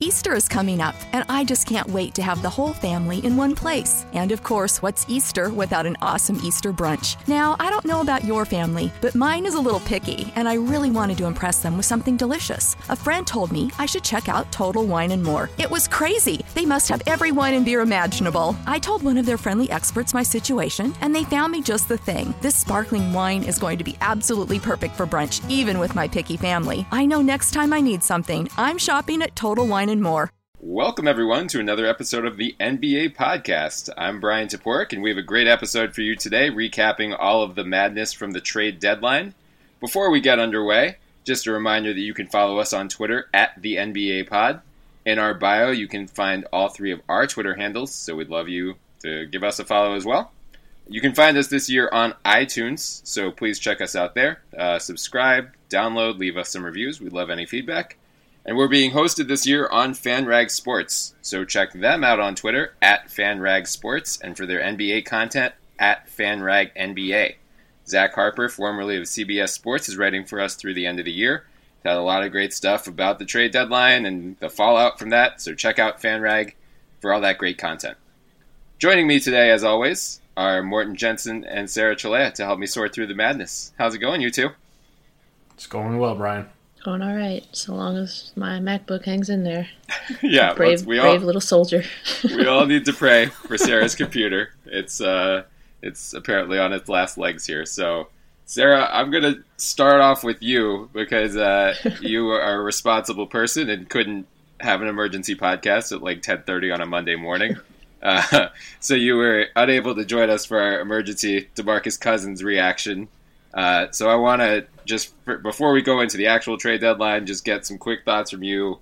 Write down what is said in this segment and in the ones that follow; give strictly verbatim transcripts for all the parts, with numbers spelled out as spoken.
Easter is coming up, and I just can't wait to have the whole family in one place. And of course, what's Easter without an awesome Easter brunch? Now, I don't know about your family, but mine is a little picky, and I really wanted to impress them with something delicious. A friend told me I should check out Total Wine and More. It was crazy. They must have every wine and beer imaginable. I told one of their friendly experts my situation, and they found me just the thing. This sparkling wine is going to be absolutely perfect for brunch, even with my picky family. I know next time I need something, I'm shopping at Total Wine and More. Welcome, everyone, to another episode of the N B A Podcast. I'm Brian Toporek, and we have a great episode for you today, recapping all of the madness from the trade deadline. Before we get underway, just a reminder that you can follow us on Twitter at the N B A Pod. In our bio, you can find all three of our Twitter handles, so we'd love you to give us a follow as well. You can find us this year on iTunes, so please check us out there. Uh, subscribe, download, leave us some reviews. We'd love any feedback. And we're being hosted this year on FanRag Sports, so check them out on Twitter at FanRag Sports, and for their N B A content at FanRag N B A. Zach Harper, formerly of C B S Sports, is writing for us through the end of the year. He's had a lot of great stuff about the trade deadline and the fallout from that, so check out FanRag for all that great content. Joining me today, as always, are Morten Jensen and Sarah Chalea to help me sort through the madness. How's it going, you two? It's going well, Brian. Going all right, so long as my MacBook hangs in there. Yeah, brave, we brave all, little soldier. We all need to pray for Sarah's computer. It's uh, it's apparently on its last legs here. So, Sarah, I'm going to start off with you because uh, you are a responsible person and couldn't have an emergency podcast at like ten thirty on a Monday morning. Uh, so you were unable to join us for our emergency DeMarcus Cousins reaction. Uh, so I want to just, before we go into the actual trade deadline, just get some quick thoughts from you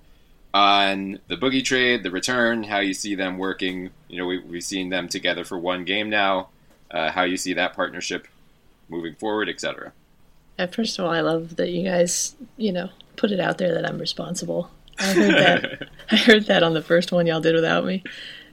on the Boogie trade, the return, how you see them working. You know, we, we've seen them together for one game now, uh, how you see that partnership moving forward, et cetera. Uh, first of all, I love that you guys, you know, put it out there that I'm responsible. I heard that. I heard that on the first one y'all did without me.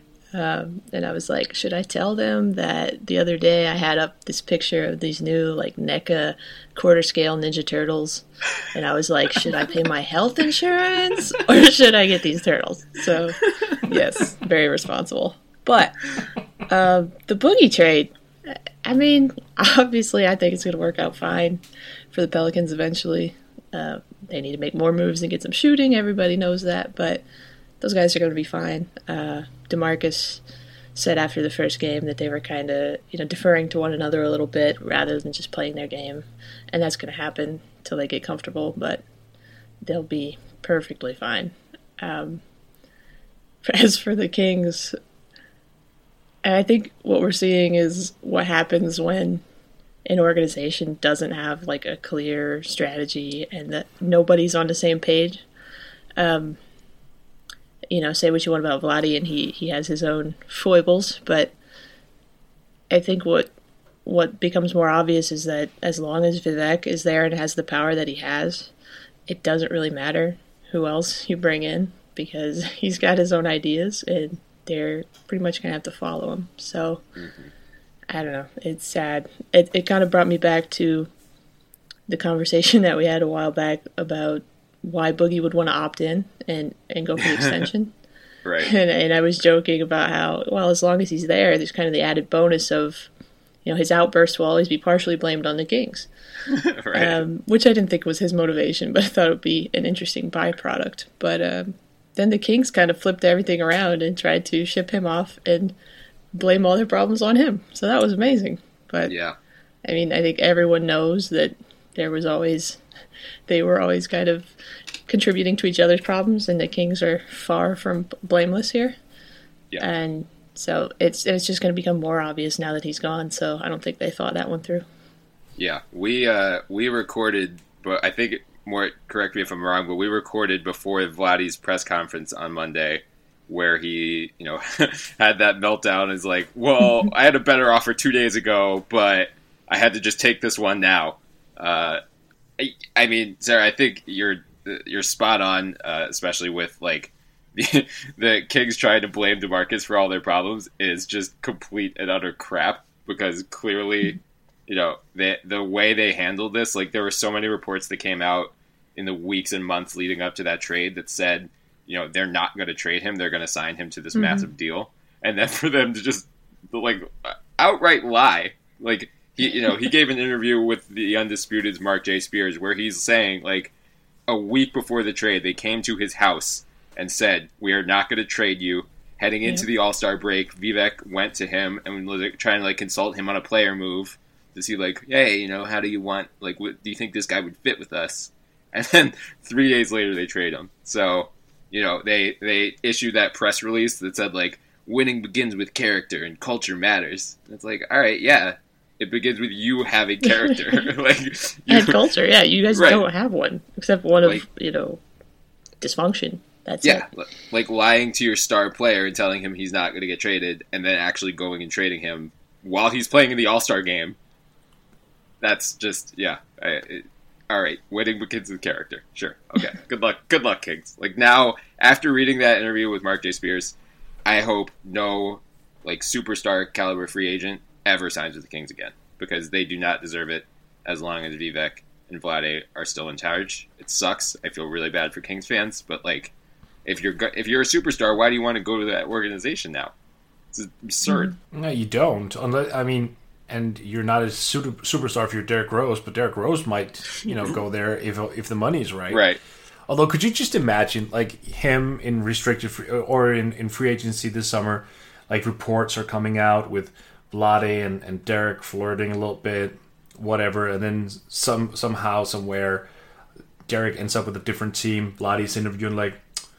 Um, and I was like, should I tell them that the other day I had up this picture of these new like NECA quarter scale Ninja Turtles, and I was like, should I pay my health insurance or should I get these turtles? So yes, very responsible. But uh, the Boogie trade, I mean, obviously I think it's going to work out fine for the Pelicans eventually. Uh, they need to make more moves and get some shooting. Everybody knows that, but those guys are going to be fine. Uh, DeMarcus said after the first game that they were kind of, you know, deferring to one another a little bit rather than just playing their game. And that's going to happen until they get comfortable, but they'll be perfectly fine. Um, as for the Kings, I think what we're seeing is what happens when an organization doesn't have like a clear strategy and that nobody's on the same page. Um, You know, say what you want about Vlade, and he, he has his own foibles, but I think what what becomes more obvious is that as long as Vivek is there and has the power that he has, it doesn't really matter who else you bring in because he's got his own ideas, and they're pretty much going to have to follow him. So, mm-hmm. I don't know. It's sad. It, it kind of brought me back to the conversation that we had a while back about why Boogie would want to opt in and, and go for the extension. Right. And, and I was joking about how, well, as long as he's there, there's kind of the added bonus of, you know, his outburst will always be partially blamed on the Kings. Right. Um, which I didn't think was his motivation, but I thought it would be an interesting byproduct. But um, then the Kings kind of flipped everything around and tried to ship him off and blame all their problems on him. So that was amazing. But, yeah. I mean, I think everyone knows that there was always... They were always kind of contributing to each other's problems, and the Kings are far from blameless here. Yeah. And so it's it's just going to become more obvious now that he's gone. So I don't think they thought that one through. Yeah, we uh, we recorded, but I think more. Correct me if I'm wrong, but we recorded before Vlade's press conference on Monday, where he, you know, had that meltdown. Is like, well, I had a better offer two days ago, but I had to just take this one now. Uh, I mean, Sarah, I think you're you're spot on, uh, especially with like the, the Kings trying to blame DeMarcus for all their problems is just complete and utter crap because clearly, you know, the the way they handled this, like there were so many reports that came out in the weeks and months leading up to that trade that said you know, they're not going to trade him. They're going to sign him to this Mm-hmm. massive deal. And then for them to just, like, outright lie. Like, he, you know, he gave an interview with the Undisputed's Mark J. Spears where he's saying, like, a week before the trade, they came to his house and said, we are not going to trade you. Heading into Yeah. the All-Star break, Vivek went to him and was like, trying to, like, consult him on a player move to see, like, hey, you know, how do you want, like, what, do you think this guy would fit with us? And then three days later, they trade him. So, you know, they, they issued that press release that said, like, winning begins with character and culture matters. And it's like, all right, yeah, it begins with you having character. like, you, And culture, yeah. You guys Right. don't have one, except one of, Like- you know, dysfunction. That's Yeah, it. li- like lying to your star player and telling him he's not going to get traded, and then actually going and trading him while he's playing in the All-Star game. That's just, yeah. I, it, all right, winning begins with character. Sure, okay. Good luck, good luck, Kings. Like, now, after reading that interview with Mark J. Spears, I hope no, like, superstar caliber free agent ever signs with the Kings again, because they do not deserve it as long as Vivek and Vlade are still in charge. It sucks. I feel really bad for Kings fans, but, like, if you're go- if you're a superstar, why do you want to go to that organization now? It's absurd. No, you don't. Unless I mean, and you're not a super, superstar if you're Derrick Rose, but Derrick Rose might, you know, go there if if the money's right. Right. Although, could you just imagine, like, him in restricted free, or in, in free agency this summer, like, reports are coming out with Vlade and, and Derek flirting a little bit, whatever, and then some somehow, somewhere, Derek ends up with a different team. Vlade's interviewing, like,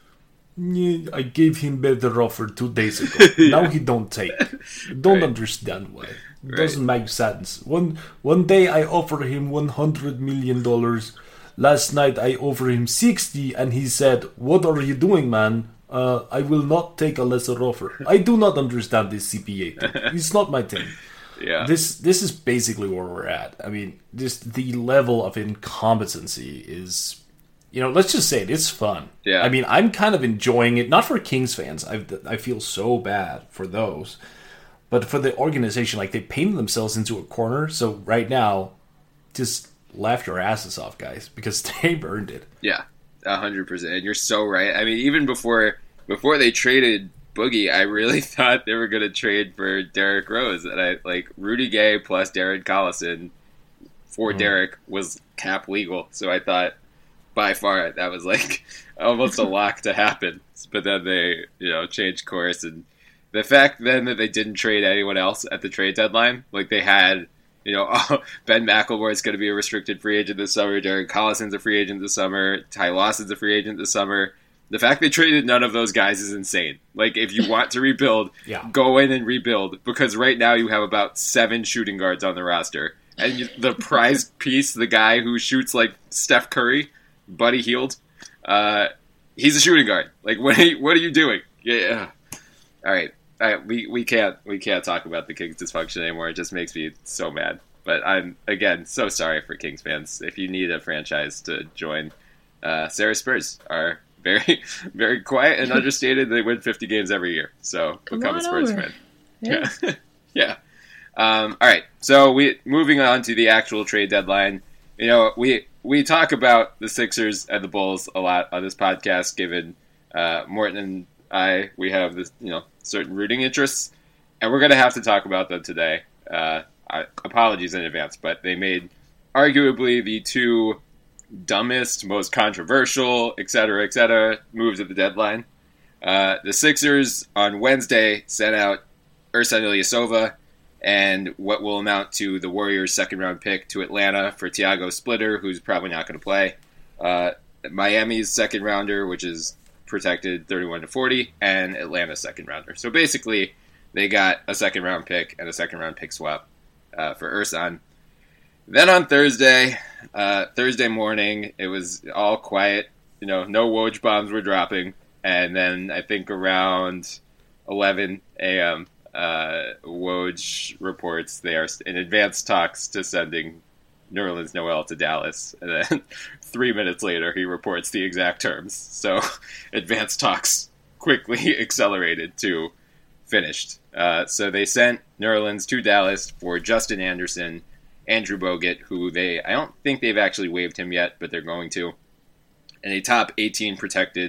yeah, I gave him better offer two days ago. Now he don't take. Don't Right. understand why. It doesn't make sense. One one day I offer him one hundred million dollars. Last night I offer him sixty, and he said, "What are you doing, man? Uh, I will not take a lesser offer." I do not understand this C P A thing. It's not my thing. Yeah. This this is basically where we're at. I mean, just the level of incompetency is, you know, let's just say it, it's fun. Yeah. I mean, I'm kind of enjoying it. Not for Kings fans. I I feel so bad for those, but for the organization, like, they painted themselves into a corner. So right now, just laugh your asses off, guys, because they earned it. Yeah, a hundred percent. And you're so right. I mean, even before before they traded Boogie, I really thought they were going to trade for Derrick Rose, and I like Rudy Gay plus Darren Collison for Mm. Derrick was cap legal. So I thought by far that was like almost a lock to happen. But then they, you know, changed course, and the fact then that they didn't trade anyone else at the trade deadline, like they had. You know, oh, Ben McElroy is going to be a restricted free agent this summer. Darren Collison's a free agent this summer. Ty Lawson's a free agent this summer. The fact they traded none of those guys is insane. Like, if you want to rebuild, Yeah. go in and rebuild. Because right now you have about seven shooting guards on the roster. And you, the prized piece, the guy who shoots like Steph Curry, Buddy Hield, uh, he's a shooting guard. Like, what are you, what are you doing? Yeah. All right. All right, we, we can't we can't talk about the Kings dysfunction anymore. It just makes me so mad. But I'm again so sorry for Kings fans. If you need a franchise to join, uh, Sarah Spurs are very very quiet and understated. They win fifty games every year, so Come become a on Spurs over. fan. Yeah. Yeah, yeah. Um, all right, so we moving on to the actual trade deadline. You know, we we talk about the Sixers and the Bulls a lot on this podcast, given uh, Morton and I we have this you know certain rooting interests, and we're going to have to talk about them today. Uh, I, apologies in advance, but they made arguably the two dumbest, most controversial, et cetera, et cetera, moves at the deadline. Uh, the Sixers on Wednesday sent out Ersan Ilyasova and what will amount to the Warriors' second-round pick to Atlanta for Thiago Splitter, who's probably not going to play. Uh, Miami's second-rounder, which is protected thirty-one to forty, and Atlanta's second-rounder. So basically, they got a second-round pick and a second-round pick swap uh, for Ersan. Then on Thursday, uh, Thursday morning, it was all quiet. You know, no Woj bombs were dropping. And then I think around eleven a.m., uh, Woj reports they are in advanced talks to sending Nerlens Noel to Dallas. And then three minutes later, he reports the exact terms. So advanced talks quickly accelerated to finished. Uh, so they sent Nerlens to Dallas for Justin Anderson, Andrew Bogut, who they, I don't think they've actually waived him yet, but they're going to, and a top eighteen protected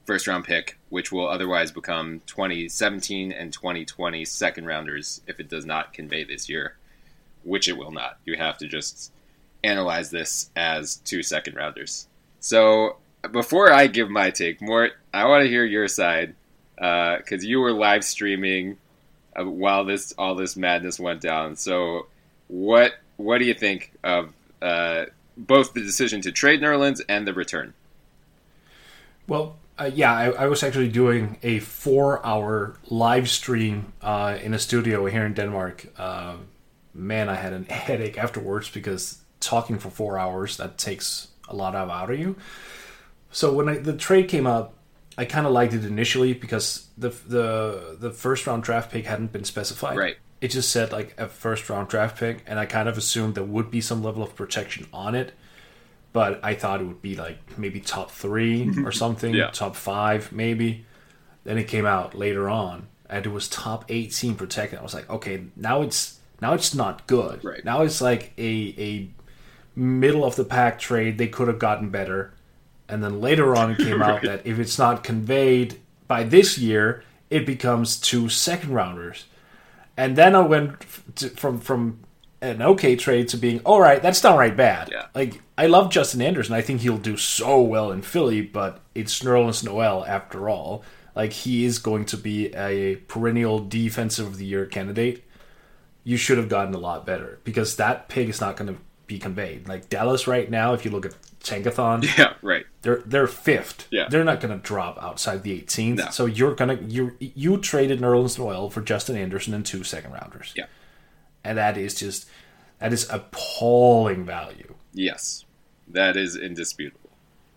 first round pick, which will otherwise become twenty seventeen and twenty twenty second rounders if it does not convey this year, which it will not. You have to just analyze this as two second rounders. So before I give my take, Mort, I want to hear your side because uh, you were live streaming uh, while this all this madness went down. So what what do you think of uh, both the decision to trade Nerlens and the return? Well, uh, yeah, I, I was actually doing a four-hour live stream uh, in a studio here in Denmark. Uh, man, I had a headache afterwards because talking for four hours, that takes a lot out of you. So when I, the trade came up, I kind of liked it initially because the the the first round draft pick hadn't been specified. Right. It just said like a first round draft pick, and I kind of assumed there would be some level of protection on it. But I thought it would be like maybe top three or something, yeah. top five maybe. Then it came out later on, and it was top eighteen protected. I was like, okay, now it's now it's not good. Right. Now it's like a a middle of the pack trade. They could have gotten better. And then later on it came out right. that if it's not conveyed by this year, it becomes two second rounders. And then I went to, from from an okay trade to being, all right, that's downright bad. Yeah. Like, I love Justin Anderson. I think he'll do so well in Philly, but it's Nerlens Noel after all. Like, he is going to be a perennial defensive of the year candidate. You should have gotten a lot better because that pick is not going to be conveyed. Like, Dallas right now, if you look at Tankathon, yeah, right. They're they're fifth. Yeah. They're not going to drop outside the eighteenth. No. So you're gonna you you traded Nerlens Noel for Justin Anderson and two second rounders. Yeah, and that is just that is appalling value. Yes, that is indisputable.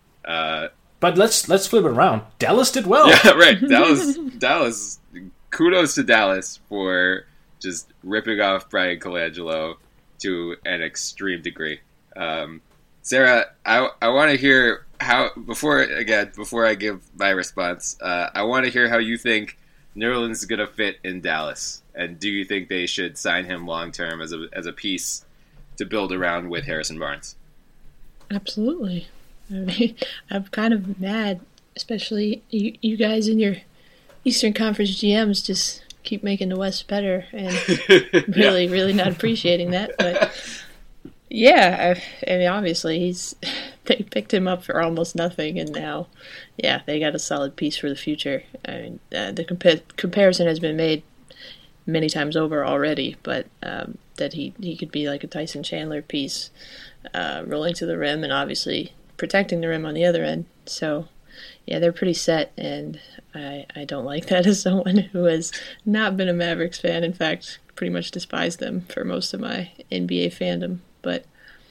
Uh, but let's let's flip it around. Dallas did well. Yeah, right. Dallas Dallas. Kudos to Dallas for just ripping off Brian Colangelo to an extreme degree. Um, Sarah, I, I want to hear how, before, again, before I give my response, uh, I want to hear how you think Nerlens is going to fit in Dallas. And do you think they should sign him long-term as a as a piece to build around with Harrison Barnes? Absolutely. I mean, I'm kind of mad, especially you, you guys in your Eastern Conference G Ms just keep making the West better and really, yeah. really not appreciating that. But yeah, I, I mean, obviously he's they picked him up for almost nothing, and now, yeah, they got a solid piece for the future. I mean, uh, the compa- comparison has been made many times over already, but um, that he, he could be like a Tyson Chandler piece, uh, rolling to the rim and obviously protecting the rim on the other end. So, yeah, they're pretty set, and I, I don't like that as someone who has not been a Mavericks fan. In fact, pretty much despised them for most of my N B A fandom. But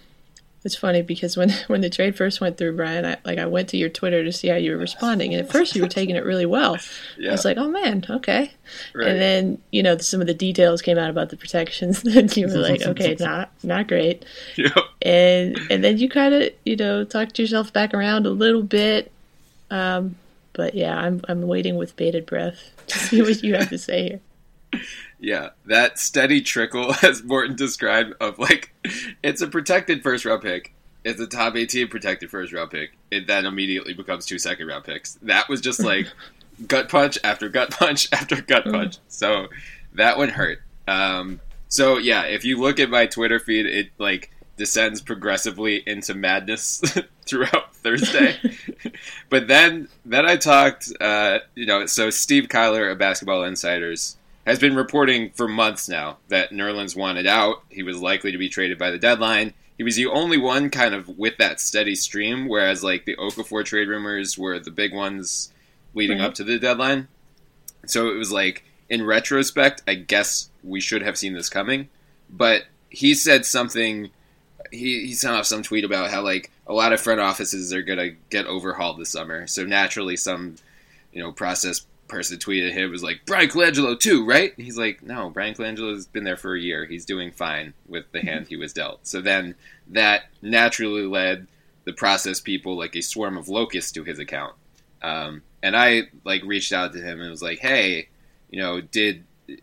it's funny because when, when the trade first went through, Brian, I like I went to your Twitter to see how you were responding, and at first you were taking it really well. Yeah. I was like, oh man, okay. Right. And then, you know, some of the details came out about the protections, and you were like, okay, not not great. Yep. And and then you kind of, you know, talked yourself back around a little bit. Um, but yeah, I'm I'm waiting with bated breath to see what you have to say here. Yeah, that steady trickle, as Morton described, of like, it's a protected first round pick. It's a top eighteen protected first round pick. It then immediately becomes two second round picks. That was just like gut punch after gut punch after gut punch. So that one hurt. Um, so yeah, if you look at my Twitter feed, it like descends progressively into madness throughout Thursday. But then, then I talked, uh, you know, so Steve Kyler of Basketball Insiders has been reporting for months now that Nerlens wanted out. He was likely to be traded by the deadline. He was the only one kind of with that steady stream, whereas like the Okafor trade rumors were the big ones leading right. up to the deadline. So it was like, in retrospect, I guess we should have seen this coming. But he said something, he, he sent off some tweet about how like a lot of front offices are going to get overhauled this summer. So naturally some, you know, process person tweeted him was like, Brian Colangelo too, right? And he's like, no, Brian Colangelo's been there for a year. He's doing fine with the hand he was dealt. So then that naturally led the process people like a swarm of locusts to his account. Um, and I like reached out to him and was like, hey, you know, did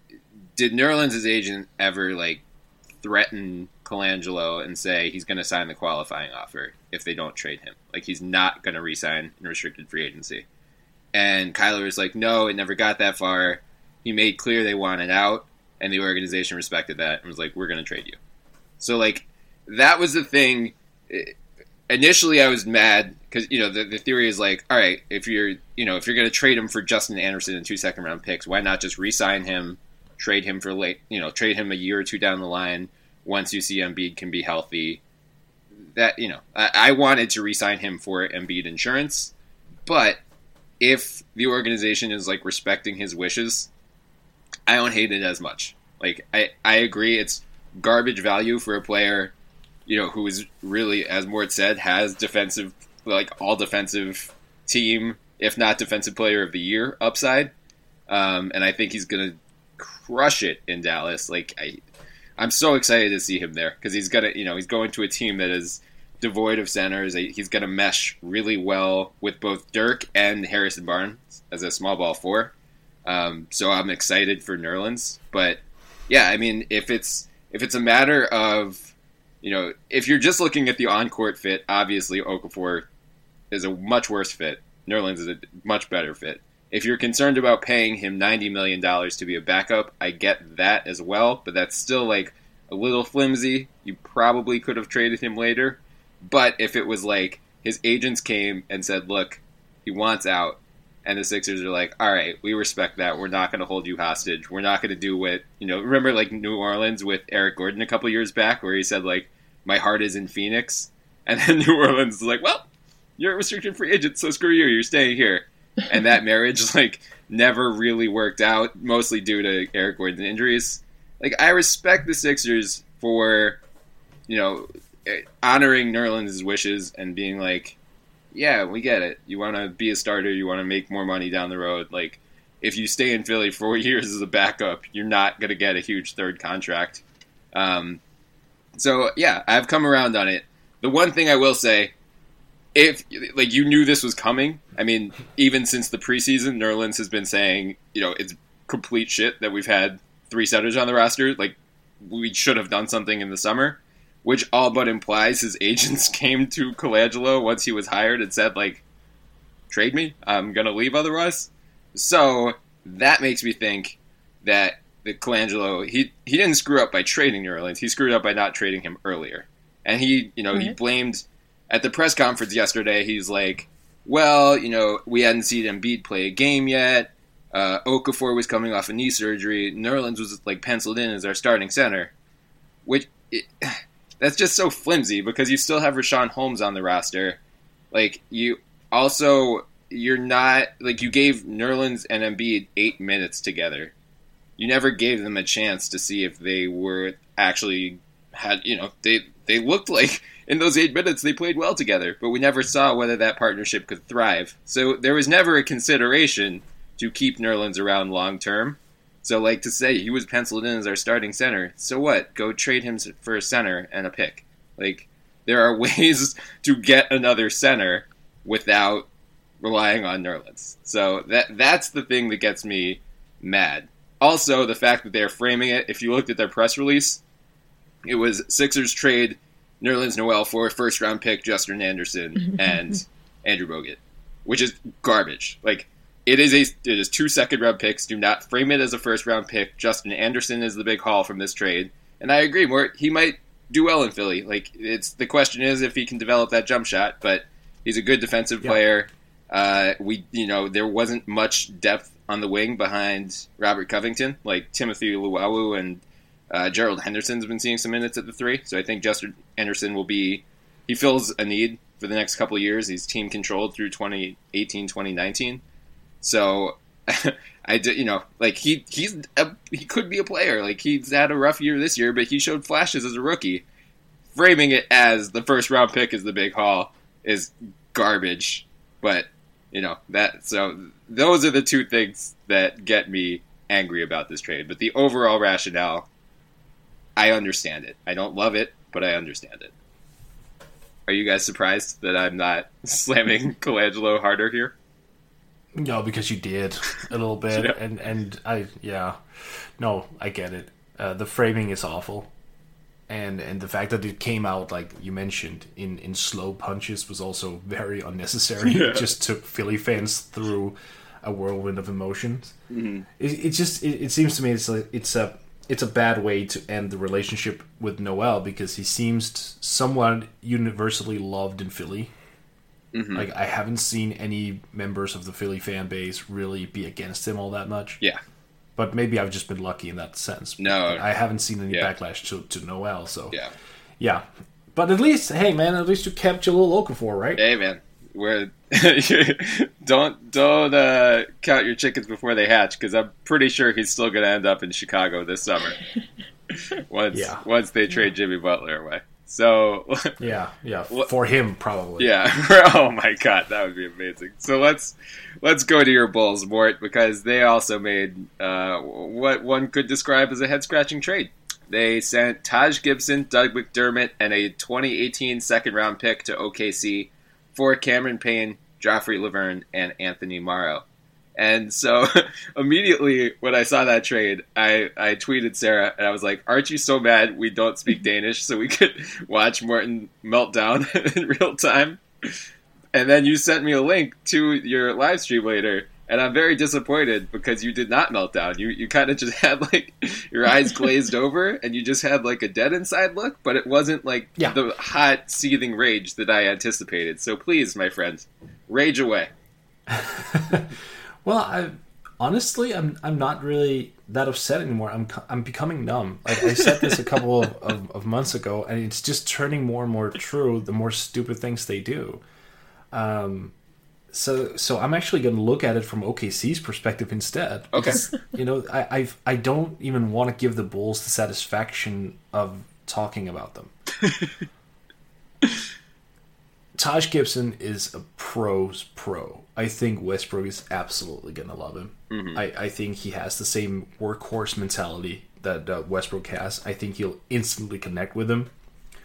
did Nerlens' agent ever like threaten Colangelo and say he's going to sign the qualifying offer if they don't trade him? Like he's not going to re-sign in restricted free agency. And Kyler was like, no, it never got that far. He made clear they wanted out, and the organization respected that and was like, we're going to trade you. So, like, that was the thing. Initially, I was mad because, you know, the, the theory is like, all right, if you're, you know, if you're going to trade him for Justin Anderson and two second round picks, why not just re-sign him, trade him for late, you know, trade him a year or two down the line once you see Embiid can be healthy. That, you know, I, I wanted to re-sign him for Embiid insurance, but if the organization is like respecting his wishes, I don't hate it as much. Like, I, I agree it's garbage value for a player, you know, who is really, as Mort said, has defensive, like all defensive team, if not defensive player of the year upside. Um, and I think he's going to crush it in Dallas. Like, I, I'm so excited to see him there because he's gonna, you know, he's going to a team that is devoid of centers. He's going to mesh really well with both Dirk and Harrison Barnes as a small ball four. Um, so I'm excited for Nerlens. But yeah, I mean, if it's if it's a matter of, you know, if you're just looking at the on-court fit, obviously Okafor is a much worse fit. Nerlens is a much better fit. If you're concerned about paying him ninety million dollars to be a backup, I get that as well, but that's still like a little flimsy. You probably could have traded him later. But if it was like his agents came and said, look, he wants out, and the Sixers are like, all right, we respect that. We're not going to hold you hostage. We're not going to do what, you know, remember like New Orleans with Eric Gordon a couple years back where he said like, my heart is in Phoenix. And then New Orleans is like, well, you're a restricted free agent, so screw you. You're staying here. And that marriage, like, never really worked out, mostly due to Eric Gordon's injuries. Like, I respect the Sixers for, you know, honoring Nerlens' wishes and being like, yeah, we get it. You want to be a starter. You want to make more money down the road. Like, if you stay in Philly four years as a backup, you're not going to get a huge third contract. Um, so, yeah, I've come around on it. The one thing I will say, if, like, you knew this was coming, I mean, even since the preseason, Nerlens has been saying, you know, it's complete shit that we've had three centers on the roster. Like, we should have done something in the summer, which all but implies his agents came to Colangelo once he was hired and said, like, trade me, I'm going to leave otherwise. So that makes me think that the Colangelo, he, he didn't screw up by trading Nerlens. He screwed up by not trading him earlier. And he, you know, mm-hmm. he blamed... At the press conference yesterday, he's like, well, you know, we hadn't seen Embiid play a game yet. Uh, Okafor was coming off a knee surgery. Nerlens was, like, penciled in as our starting center. Which, it, that's just so flimsy because you still have Richaun Holmes on the roster. Like, you also, you're not, like, you gave Nerlens and Embiid eight minutes together. You never gave them a chance to see if they were actually, had, you know, they they looked like... In those eight minutes, they played well together, but we never saw whether that partnership could thrive. So there was never a consideration to keep Nerlens around long term. So, like, to say he was penciled in as our starting center, so what? Go trade him for a center and a pick. Like, there are ways to get another center without relying on Nerlens. So that that's the thing that gets me mad. Also, the fact that they're framing it, if you looked at their press release, it was Sixers trade Nerlens Noel for first-round pick Justin Anderson and Andrew Bogut, which is garbage. Like, it is a it is two second-round picks. Do not frame it as a first-round pick. Justin Anderson is the big haul from this trade, and I agree. More, he might do well in Philly. Like, it's the question is if he can develop that jump shot. But he's a good defensive yeah. player. Uh, we, you know, there wasn't much depth on the wing behind Robert Covington, like Timothy Luwawu and. Uh, Gerald Henderson's been seeing some minutes at the three, so I think Justin Anderson will be, he fills a need for the next couple of years. He's team controlled through twenty eighteen, twenty nineteen. So, I do, you know, like he, he's a, he could be a player. Like he's had a rough year this year, but he showed flashes as a rookie. Framing it as the first round pick is the big haul is garbage. But, you know, that, so those are the two things that get me angry about this trade. But the overall rationale, I understand it. I don't love it, but I understand it. Are you guys surprised that I'm not slamming Colangelo harder here? No, because you did a little bit, yeah. and and I yeah, no, I get it. Uh, the framing is awful, and and the fact that it came out like you mentioned in, in slow punches was also very unnecessary. Yeah. It just took Philly fans through a whirlwind of emotions. Mm-hmm. It, it just it, it seems to me it's like it's a it's a bad way to end the relationship with Noel because he seems somewhat universally loved in Philly. Mm-hmm. Like I haven't seen any members of the Philly fan base really be against him all that much. Yeah. But maybe I've just been lucky in that sense. No. I haven't seen any yeah. backlash to, to Noel, so... Yeah. Yeah. But at least, hey, man, at least you kept Jahlil Okafor, right? Hey, man. We're, don't don't uh, count your chickens before they hatch, because I'm pretty sure he's still going to end up in Chicago this summer. once, yeah. once they trade Jimmy Butler away. So... yeah, yeah. For him, probably. Yeah. Oh, my God. That would be amazing. So let's... Let's go to your Bulls, Mort, because they also made uh, what one could describe as a head-scratching trade. They sent Taj Gibson, Doug McDermott, and a twenty eighteen second-round pick to O K C for Cameron Payne, Joffrey Laverne, and Anthony Morrow. And so immediately when I saw that trade, I, I tweeted Sarah, and I was like, aren't you so mad we don't speak Danish so we could watch Morton melt down in real time? And then you sent me a link to your live stream later, and I'm very disappointed because you did not melt down. You you kind of just had like your eyes glazed over, and you just had like a dead inside look, but it wasn't like yeah. the hot seething rage that I anticipated. So please, my friends, rage away. Well, I honestly, I'm I'm not really that upset anymore. I'm I'm becoming numb. Like I said this a couple of, of, of months ago, and it's just turning more and more true. The more stupid things they do. Um, so so I'm actually going to look at it from O K C's perspective instead. Okay. Because, you know, I I've, I don't even want to give the Bulls the satisfaction of talking about them. Taj Gibson is a pro's pro. I think Westbrook is absolutely going to love him. Mm-hmm. I, I think he has the same workhorse mentality that uh, Westbrook has. I think he'll instantly connect with him.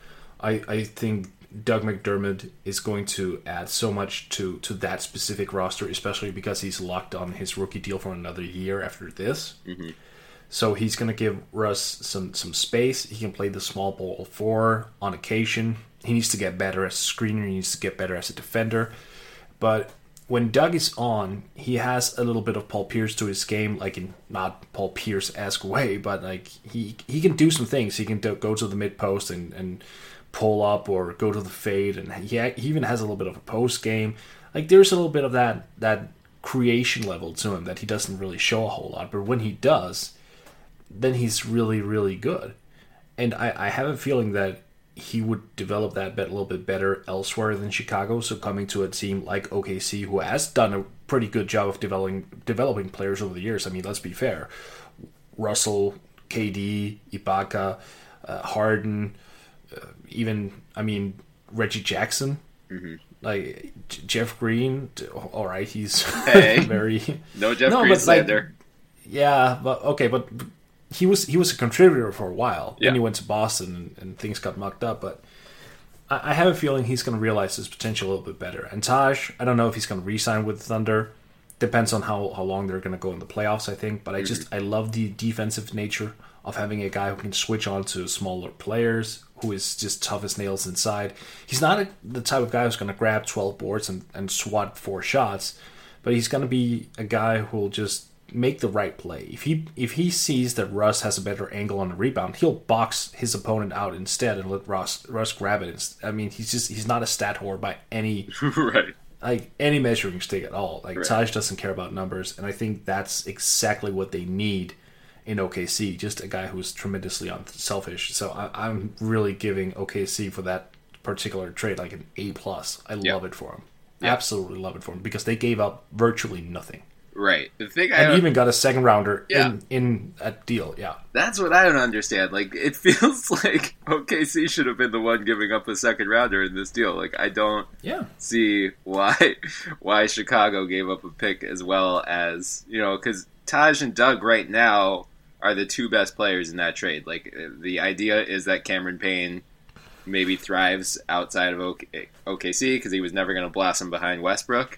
I I think Doug McDermott is going to add so much to, to that specific roster, especially because he's locked on his rookie deal for another year after this. Mm-hmm. So he's going to give Russ some, some space. He can play the small ball four on occasion. He needs to get better as a screener. He needs to get better as a defender. But when Doug is on, he has a little bit of Paul Pierce to his game, like in not Paul Pierce-esque way, but like he he can do some things. He can do, go to the mid post and, and pull up or go to the fade, and he, he even has a little bit of a post game. Like there's a little bit of that that creation level to him that he doesn't really show a whole lot, but when he does, then he's really really good. And I, I have a feeling that he would develop that bit a little bit better elsewhere than Chicago. So coming to a team like O K C, who has done a pretty good job of developing developing players over the years. I mean, let's be fair: Russell, K D, Ibaka, uh, Harden, uh, even I mean Reggie Jackson, mm-hmm. like J- Jeff Green. All right, he's hey, very no Jeff no, Green but like, slander. Yeah, but okay, but. He was he was a contributor for a while. Yeah. Then he went to Boston and, and things got mucked up. But I, I have a feeling he's going to realize his potential a little bit better. And Taj, I don't know if he's going to re-sign with Thunder. Depends on how, how long they're going to go in the playoffs, I think. But I just mm-hmm. I love the defensive nature of having a guy who can switch on to smaller players, who is just tough as nails inside. He's not a, the type of guy who's going to grab twelve boards and, and swat four shots, but he's going to be a guy who will just make the right play. If he if he sees that Russ has a better angle on the rebound, he'll box his opponent out instead and let Russ Russ grab it. I mean, he's just he's not a stat whore by any right like any measuring stick at all. Like right. Taj doesn't care about numbers, and I think that's exactly what they need in O K C. Just a guy who's tremendously unselfish. So I, I'm really giving O K C for that particular trade like an A plus. I yep. love it for him. Yep. Absolutely love it for him because they gave up virtually nothing. Right. The thing I and don't... even got a second rounder yeah. in, in a deal, yeah. That's what I don't understand. Like, it feels like O K C should have been the one giving up a second rounder in this deal. Like, I don't yeah. see why why Chicago gave up a pick as well as, you know, because Taj and Doug right now are the two best players in that trade. Like, the idea is that Cameron Payne maybe thrives outside of O K C because he was never going to blossom behind Westbrook.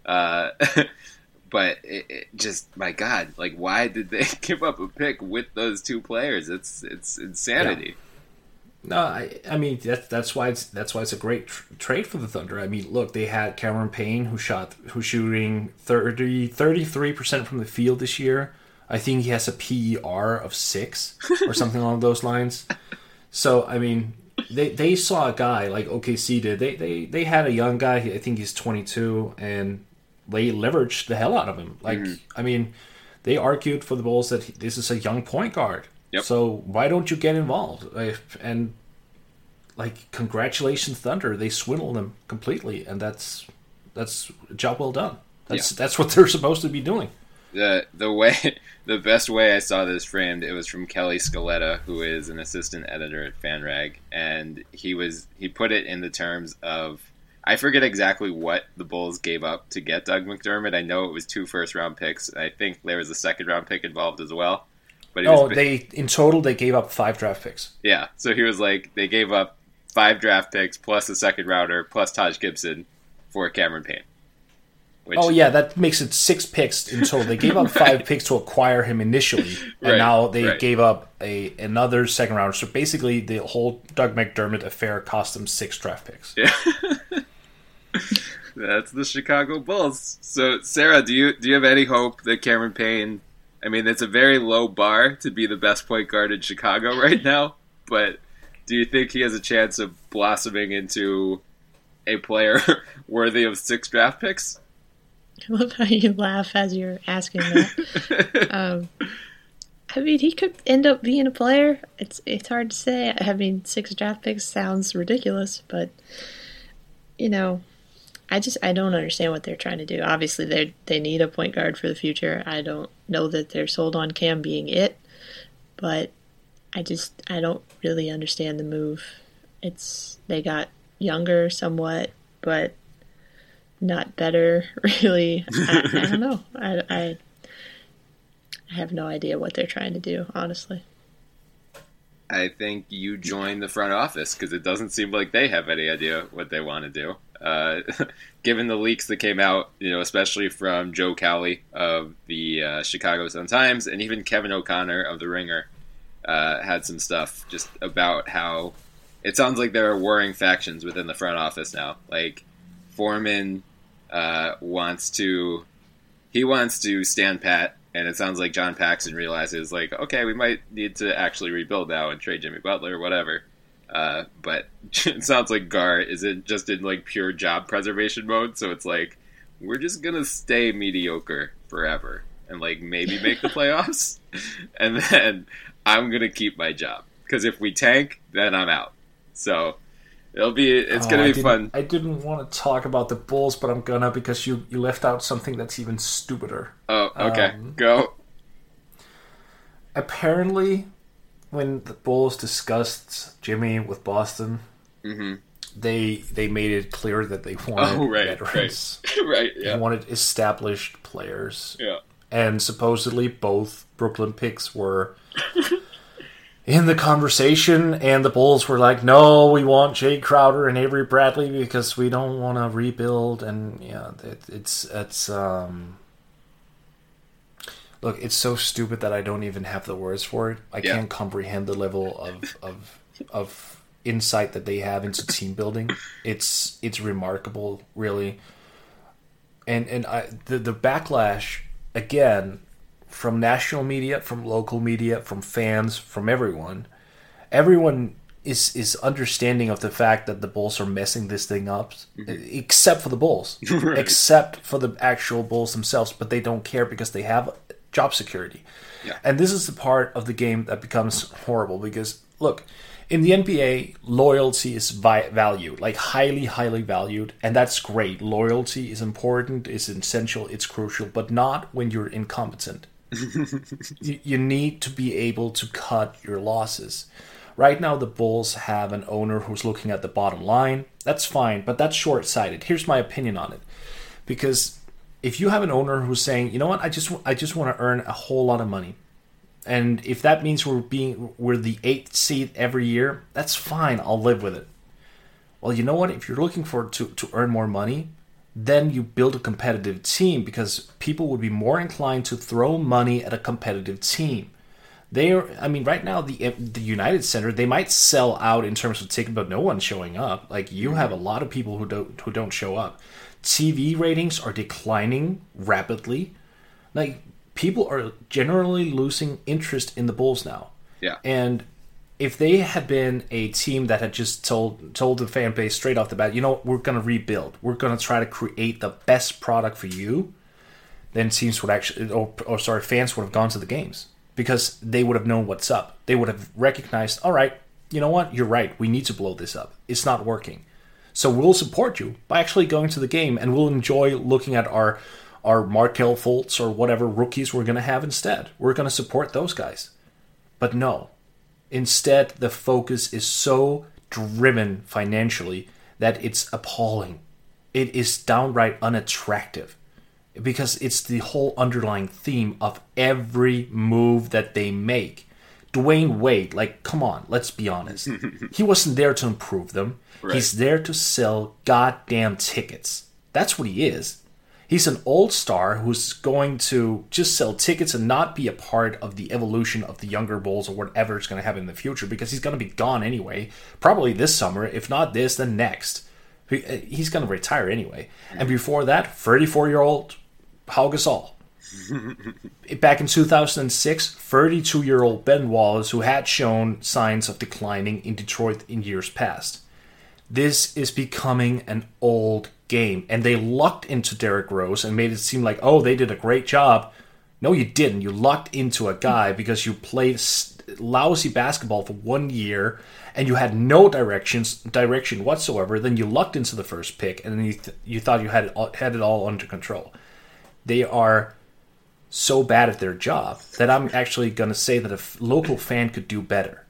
Uh But it, it just, my God, like, why did they give up a pick with those two players? It's it's insanity. No, I, I mean that's that's why it's that's why it's a great tr- trade for the Thunder. I mean, look, they had Cameron Payne who shot who's shooting thirty, thirty-three percent from the field this year. I think he has a P E R of six or something along those lines. So I mean, they they saw a guy like O K C did. They they they had a young guy. I think he's twenty-two, and they leveraged the hell out of him. Like mm. I mean, they argued for the Bulls that this is a young point guard. Yep. So why don't you get involved? And like, congratulations, Thunder! They swindled them completely, and that's that's a job well done. That's yeah. that's what they're supposed to be doing. The the way the best way I saw this framed, it was from Kelly Scaletta, who is an assistant editor at FanRag, and he was he put it in the terms of, I forget exactly what the Bulls gave up to get Doug McDermott. I know it was two first round picks. I think there was a second round pick involved as well. But oh, was, they in total they gave up five draft picks. Yeah, so he was like, they gave up five draft picks plus a second rounder plus Taj Gibson for Cameron Payne. Which, oh yeah, that makes it six picks in total. They gave up five picks to acquire him initially, and right, now they right. gave up a another second rounder. So basically, the whole Doug McDermott affair cost them six draft picks. Yeah. That's the Chicago Bulls. So Sarah, do you do you have any hope that Cameron Payne? I mean, it's a very low bar to be the best point guard in Chicago right now, but do you think he has a chance of blossoming into a player worthy of six draft picks? I love how you laugh as you're asking that. um, I mean, he could end up being a player. It's it's hard to say. I mean, six draft picks sounds ridiculous, but, you know, I just I don't understand what they're trying to do. Obviously, they they need a point guard for the future. I don't know that they're sold on Cam being it, but I just I don't really understand the move. It's they got younger somewhat, but not better really. I, I don't know. I, I I have no idea what they're trying to do, honestly. I think you join the front office because it doesn't seem like they have any idea what they want to do. Uh, given the leaks that came out, you know, especially from Joe Cowley of the uh, Chicago Sun-Times, and even Kevin O'Connor of The Ringer uh, had some stuff just about how it sounds like there are warring factions within the front office now. Like, Foreman uh, wants to, he wants to stand pat, and it sounds like John Paxson realizes, like, okay, we might need to actually rebuild now and trade Jimmy Butler or whatever. Uh, but it sounds like Gar is in, just in like pure job preservation mode. So it's like, we're just going to stay mediocre forever and like maybe make the playoffs. And then I'm going to keep my job because if we tank, then I'm out. So it'll be, it's oh, going to be fun. I didn't want to talk about the Bulls, but I'm gonna because you, you left out something that's even stupider. Oh, okay. Um, Go. Apparently, when the Bulls discussed Jimmy with Boston, mm-hmm. they they made it clear that they wanted oh, right, veterans. Right, right yeah. They wanted established players. Yeah. And supposedly both Brooklyn picks were in the conversation, and the Bulls were like, no, we want Jay Crowder and Avery Bradley because we don't want to rebuild. And yeah, it, it's it's um. Look, it's so stupid that I don't even have the words for it. I yeah. can't comprehend the level of, of of insight that they have into team building. It's it's remarkable, really. And and I, the the backlash again from national media, from local media, from fans, from everyone. Everyone is is understanding of the fact that the Bulls are messing this thing up, mm-hmm. except for the Bulls, right. except for the actual Bulls themselves. But they don't care because they have job security. Yeah. And this is the part of the game that becomes horrible because, look, in the N B A, loyalty is vi- valued, like highly, highly valued, and that's great. Loyalty is important, is essential, it's crucial, but not when you're incompetent. you, you need to be able to cut your losses. Right now, the Bulls have an owner who's looking at the bottom line. That's fine, but that's short-sighted. Here's my opinion on it. Because if you have an owner who's saying, you know what, I just I just want to earn a whole lot of money, and if that means we're being we're the eighth seed every year, that's fine. I'll live with it. Well, you know what? If you're looking for to to earn more money, then you build a competitive team because people would be more inclined to throw money at a competitive team. They are, I mean, right now, the the United Center, they might sell out in terms of ticket, but no one's showing up. Like, you have a lot of people who don't who don't show up. T V ratings are declining rapidly. Like, people are generally losing interest in the Bulls now. Yeah. And if they had been a team that had just told told the fan base straight off the bat, you know, we're going to rebuild. We're going to try to create the best product for you, then teams would actually, or, or sorry, fans would have gone to the games. Because they would have known what's up. They would have recognized, all right, you know what? You're right. We need to blow this up. It's not working. So we'll support you by actually going to the game, and we'll enjoy looking at our our Markelle Fultz or whatever rookies we're going to have instead. We're going to support those guys. But no. Instead, the focus is so driven financially that it's appalling. It is downright unattractive. Because it's the whole underlying theme of every move that they make. Dwayne Wade, like, come on, let's be honest. He wasn't there to improve them. Right. He's there to sell goddamn tickets. That's what he is. He's an old star who's going to just sell tickets and not be a part of the evolution of the younger Bulls or whatever is going to happen in the future, because he's going to be gone anyway. Probably this summer. If not this, then next. He's going to retire anyway. And before that, thirty-four-year-old Pau Gasol. Back in two thousand six, thirty-two-year-old Ben Wallace, who had shown signs of declining in Detroit in years past. This is becoming an old game, and they lucked into Derrick Rose and made it seem like, oh, they did a great job. No, you didn't. You lucked into a guy because you played lousy basketball for one year and you had no directions direction whatsoever. Then you lucked into the first pick, and then you th- you thought you had it, had it all under control. They are so bad at their job that I'm actually going to say that a f- local fan could do better.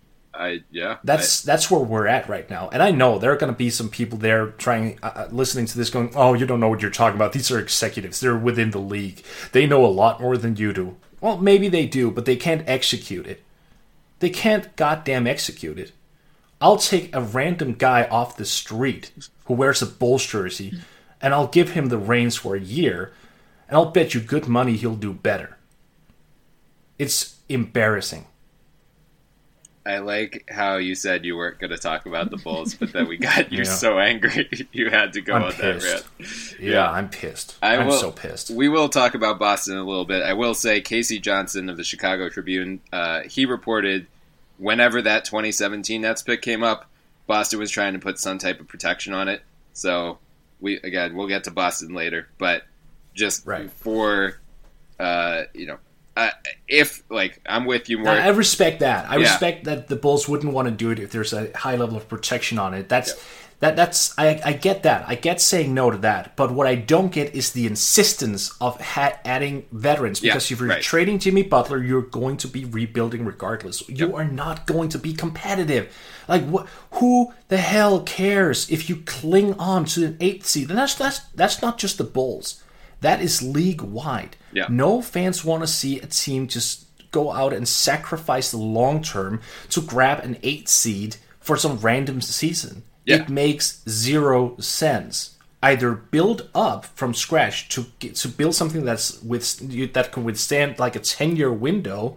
I yeah. That's I, that's where we're at right now, and I know there are going to be some people there trying, uh, listening to this, going, "Oh, you don't know what you're talking about. These are executives. They're within the league. They know a lot more than you do." Well, maybe they do, but they can't execute it. They can't goddamn execute it. I'll take a random guy off the street who wears a Bulls jersey, and I'll give him the reins for a year. And I'll bet you good money he'll do better. It's embarrassing. I like how you said you weren't going to talk about the Bulls, but then we got you yeah. so angry you had to go I'm on pissed. that rant. Yeah, yeah, I'm pissed. I I'm will, so pissed. We will talk about Boston a little bit. I will say Casey Johnson of the Chicago Tribune, uh, he reported whenever that twenty seventeen Nets pick came up, Boston was trying to put some type of protection on it. So, we again, we'll get to Boston later, but just right. for, uh, you know, uh, if, like, I'm with you more. I respect that. I yeah. respect that the Bulls wouldn't want to do it if there's a high level of protection on it. That's, yeah. that. That's, I, I get that. I get saying no to that. But what I don't get is the insistence of ha- adding veterans. Because yeah, if you're right. trading Jimmy Butler, you're going to be rebuilding regardless. You yep. are not going to be competitive. Like, wh- who the hell cares if you cling on to an eighth seed? And that's, that's, that's not just the Bulls. That is league-wide. Yeah. No fans want to see a team just go out and sacrifice the long term to grab an eight seed for some random season. Yeah. It makes zero sense. Either build up from scratch to get, to build something that's with that can withstand like a ten-year window,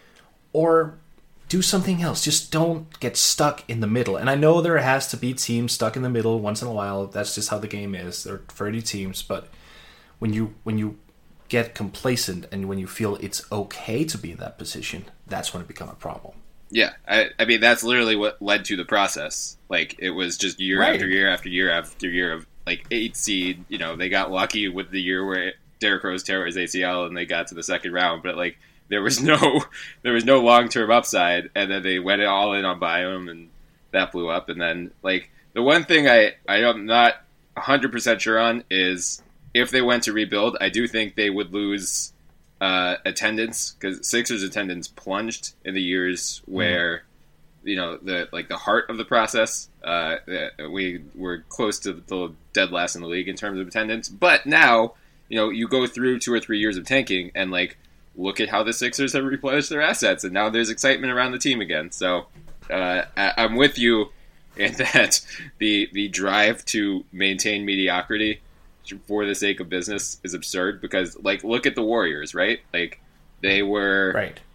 or do something else. Just don't get stuck in the middle. And I know there has to be teams stuck in the middle once in a while. That's just how the game is. There are thirty teams, but when you when you get complacent and when you feel it's okay to be in that position, that's when it becomes a problem. Yeah, I, I mean, that's literally what led to the process. Like, it was just year right. after year after year after year of, like, eight seed. You know, they got lucky with the year where Derrick Rose tore his A C L and they got to the second round, but, like, there was no there was no long-term upside, and then they went all in on Biome, and that blew up. And then, like, the one thing I, I am not one hundred percent sure on is if they went to rebuild, I do think they would lose uh, attendance, because Sixers attendance plunged in the years where, mm-hmm. you know, the like the heart of the process. Uh, we were close to the dead last in the league in terms of attendance, but now, you know, you go through two or three years of tanking, and like look at how the Sixers have replenished their assets, and now there's excitement around the team again. So uh, I- I'm with you in that the the drive to maintain mediocrity for the sake of business is absurd, because like look at the Warriors, right? Like they were right.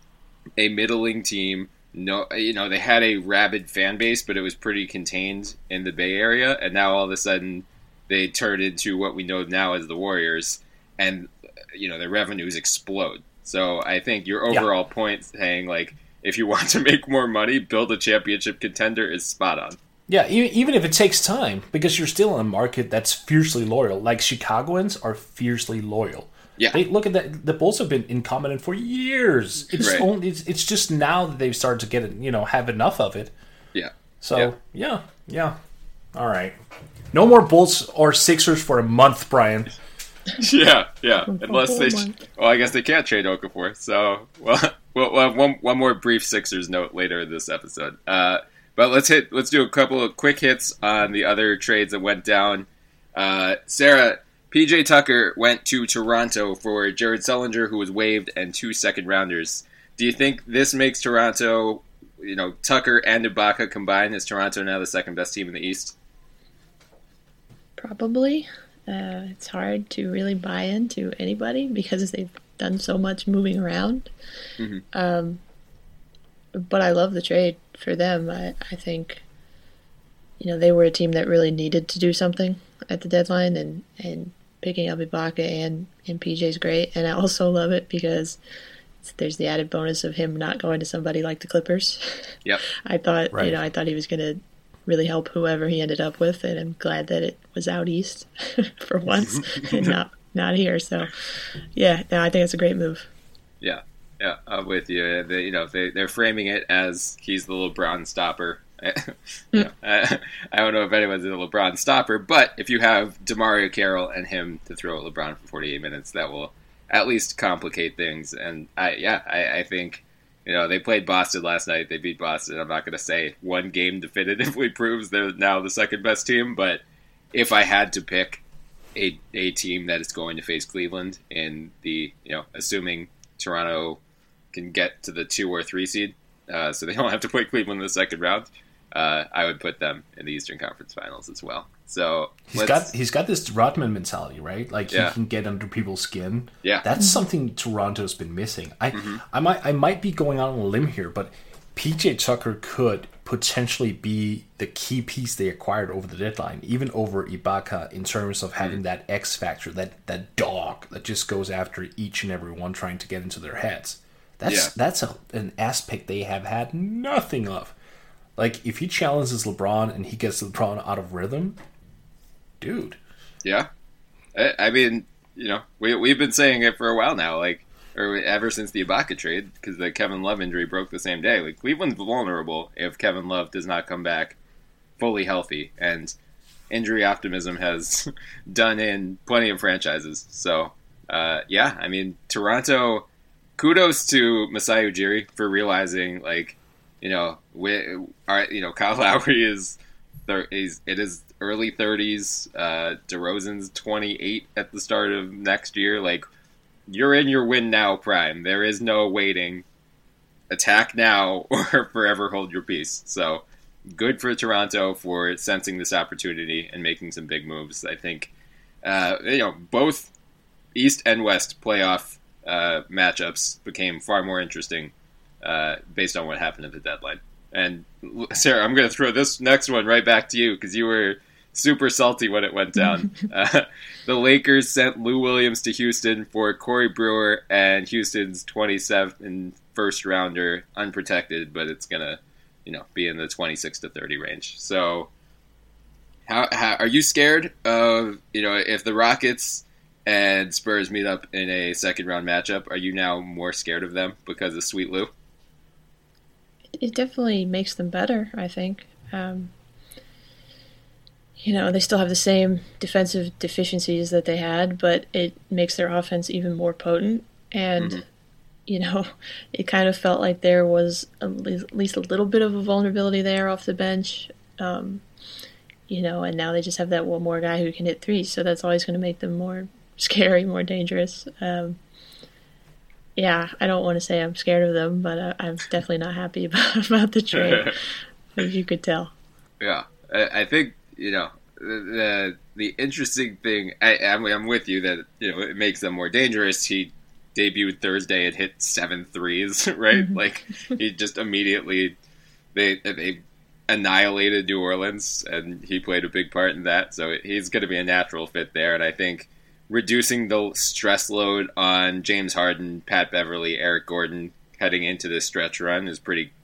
a middling team. No, you know, they had a rabid fan base, but it was pretty contained in the Bay Area, and now all of a sudden they turned into what we know now as the Warriors, and you know their revenues explode. So I think your overall yeah. point saying like if you want to make more money, build a championship contender is spot on. Yeah, even if it takes time, because you're still in a market that's fiercely loyal. Like Chicagoans are fiercely loyal. Yeah, they, look at that. The Bulls have been incompetent for years. It's right. only it's, it's just now that they've started to get it, you know, have enough of it. Yeah. So yeah. yeah, yeah. All right. No more Bulls or Sixers for a month, Brian. yeah, yeah. Unless they, well, I guess they can't trade Okafor. So well, we'll, we'll have one one more brief Sixers note later in this episode. Uh, but let's hit. Let's do a couple of quick hits on the other trades that went down. Uh, Sarah. P J Tucker went to Toronto for Jared Sullinger, who was waived, and two second-rounders. Do you think this makes Toronto, you know, Tucker and Ibaka combined? Is Toronto now the second-best team in the East? Probably. Uh, it's hard to really buy into anybody because they've done so much moving around. Mm-hmm. Um, but I love the trade for them. I, I think, you know, they were a team that really needed to do something at the deadline, and, and picking up Ibaka and, and P J's great. And I also love it because there's the added bonus of him not going to somebody like the Clippers. Yep. I thought, right. you know, I thought he was going to really help whoever he ended up with, and I'm glad that it was out east for once and not not here. So, yeah, no, I think it's a great move. Yeah, yeah, I'm with you. They, you know, they they're framing it as he's the LeBron stopper. you know, I, I don't know if anyone's a LeBron stopper, but if you have DeMario Carroll and him to throw at LeBron for forty-eight minutes, that will at least complicate things. And I, yeah, I, I think, you know, they played Boston last night. They beat Boston. I'm not going to say one game definitively proves they're now the second best team, but if I had to pick a a team that is going to face Cleveland in the, you know, assuming Toronto can get to the two or three seed, uh, so they don't have to play Cleveland in the second round, Uh, I would put them in the Eastern Conference Finals as well. So he's got he's got this Rodman mentality, right? Like he yeah. can get under people's skin. Yeah, that's something Toronto's been missing. I mm-hmm. I might I might be going out on a limb here, but P J Tucker could potentially be the key piece they acquired over the deadline, even over Ibaka, in terms of having mm-hmm. that X factor, that that dog that just goes after each and every one, trying to get into their heads. That's yeah. that's a, an aspect they have had nothing of. Like, if he challenges LeBron and he gets LeBron out of rhythm, dude. Yeah. I, I mean, you know, we, we've been saying it for a while now, like, or ever since the Ibaka trade, because the Kevin Love injury broke the same day. Like, Cleveland's vulnerable if Kevin Love does not come back fully healthy, and injury optimism has done in plenty of franchises. So, uh, yeah, I mean, Toronto, kudos to Masai Ujiri for realizing, like, you know, we, our, you know, Kyle Lowry is, he's, it is early thirties. Uh, DeRozan's twenty-eight at the start of next year. Like, you're in your win now prime. There is no waiting. Attack now or forever hold your peace. So, good for Toronto for sensing this opportunity and making some big moves. I think, uh, you know, both East and West playoff uh, matchups became far more interesting Uh, based on what happened at the deadline. And Sarah, I'm going to throw this next one right back to you because you were super salty when it went down. uh, the Lakers sent Lou Williams to Houston for Corey Brewer and Houston's twenty-seven first rounder, unprotected, but it's going to, you know, be in the twenty-six to thirty range. So, how, how are you scared of, you know, if the Rockets and Spurs meet up in a second round matchup? Are you now more scared of them because of Sweet Lou? It definitely makes them better, I think. Um, you know, they still have the same defensive deficiencies that they had, but it makes their offense even more potent. And, mm-hmm. you know, it kind of felt like there was at least a little bit of a vulnerability there off the bench. Um, you know, and now they just have that one more guy who can hit threes, so that's always going to make them more scary, more dangerous. Um, yeah, I don't want to say I'm scared of them, but I, I'm definitely not happy about, about the trade, as you could tell. Yeah, I, I think, you know, the the interesting thing, I, I'm, I'm with you that, you know, it makes them more dangerous. He debuted Thursday had hit seven threes, right? Mm-hmm. Like he just immediately they they annihilated New Orleans, and he played a big part in that. So he's going to be a natural fit there, and I think reducing the stress load on James Harden, Pat Beverly, Eric Gordon heading into this stretch run is pretty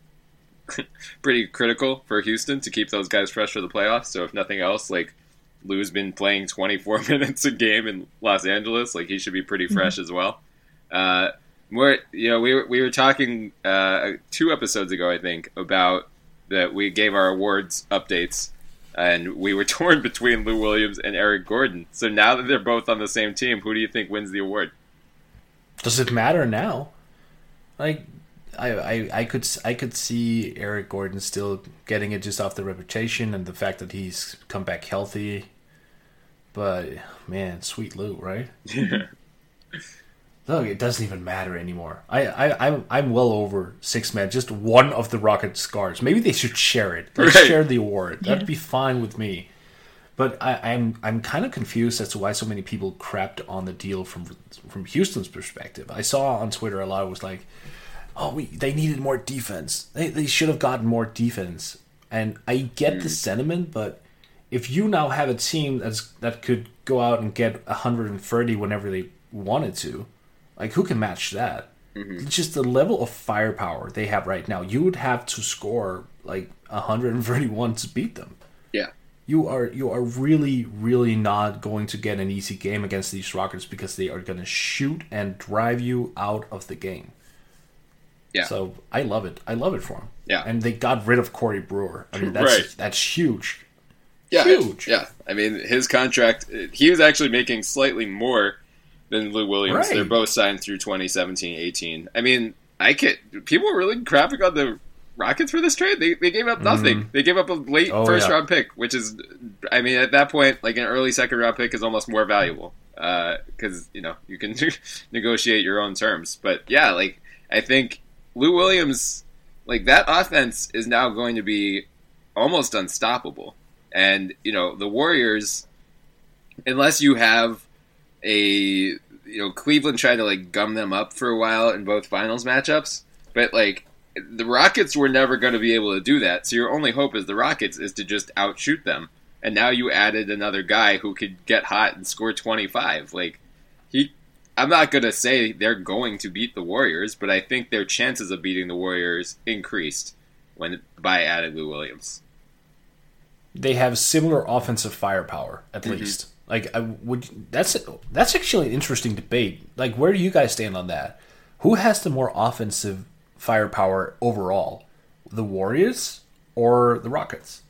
pretty critical for Houston to keep those guys fresh for the playoffs. So if nothing else, like Lou's been playing twenty-four minutes a game in Los Angeles, like he should be pretty fresh mm-hmm. as well. Uh, more, you know, we were we were talking uh, two episodes ago, I think, about that we gave our awards updates, and we were torn between Lou Williams and Eric Gordon. So now that they're both on the same team, who do you think wins the award? Does it matter now? Like, I, I, I could I could see Eric Gordon still getting it just off the reputation and the fact that he's come back healthy. But man, sweet Lou, right? Yeah. Look, it doesn't even matter anymore. I, I, I'm, I'm well over six men. Just one of the Rockets scars. Maybe they should share it. Let's right. share the award. Yeah. That'd be fine with me. But I, I'm, I'm kind of confused as to why so many people crapped on the deal from, from Houston's perspective. I saw on Twitter a lot was like, "Oh, we, they needed more defense. They, they should have gotten more defense." And I get mm. the sentiment, but if you now have a team that's that could go out and get one hundred thirty whenever they wanted to. Like, who can match that? Mm-hmm. Just the level of firepower they have right now. You would have to score, like, one hundred thirty-one to beat them. Yeah. You are you are really, really not going to get an easy game against these Rockets because they are going to shoot and drive you out of the game. Yeah. So, I love it. I love it for them. Yeah. And they got rid of Corey Brewer. I mean, that's right. that's huge. Yeah. Huge. Yeah. I mean, his contract, he was actually making slightly more than Lou Williams. Right. They're both signed through twenty seventeen eighteen. I mean, I can't, people were really crapping on the Rockets for this trade. They they gave up nothing. Mm-hmm. They gave up a late oh, first yeah. round pick, which is, I mean, at that point, like an early second round pick is almost more valuable because, uh, you know, you can negotiate your own terms. But yeah, like, I think Lou Williams, like, that offense is now going to be almost unstoppable. And, you know, the Warriors, unless you have a, you know, Cleveland tried to, like, gum them up for a while in both finals matchups, but, like, the Rockets were never going to be able to do that, so your only hope as the Rockets is to just outshoot them. And now you added another guy who could get hot and score twenty-five. Like, he, I'm not going to say they're going to beat the Warriors, but I think their chances of beating the Warriors increased when by adding Lou Williams. They have similar offensive firepower, at mm-hmm. least. Like, I would that's that's actually an interesting debate. Like, where do you guys stand on that? Who has the more offensive firepower overall, the Warriors or the Rockets?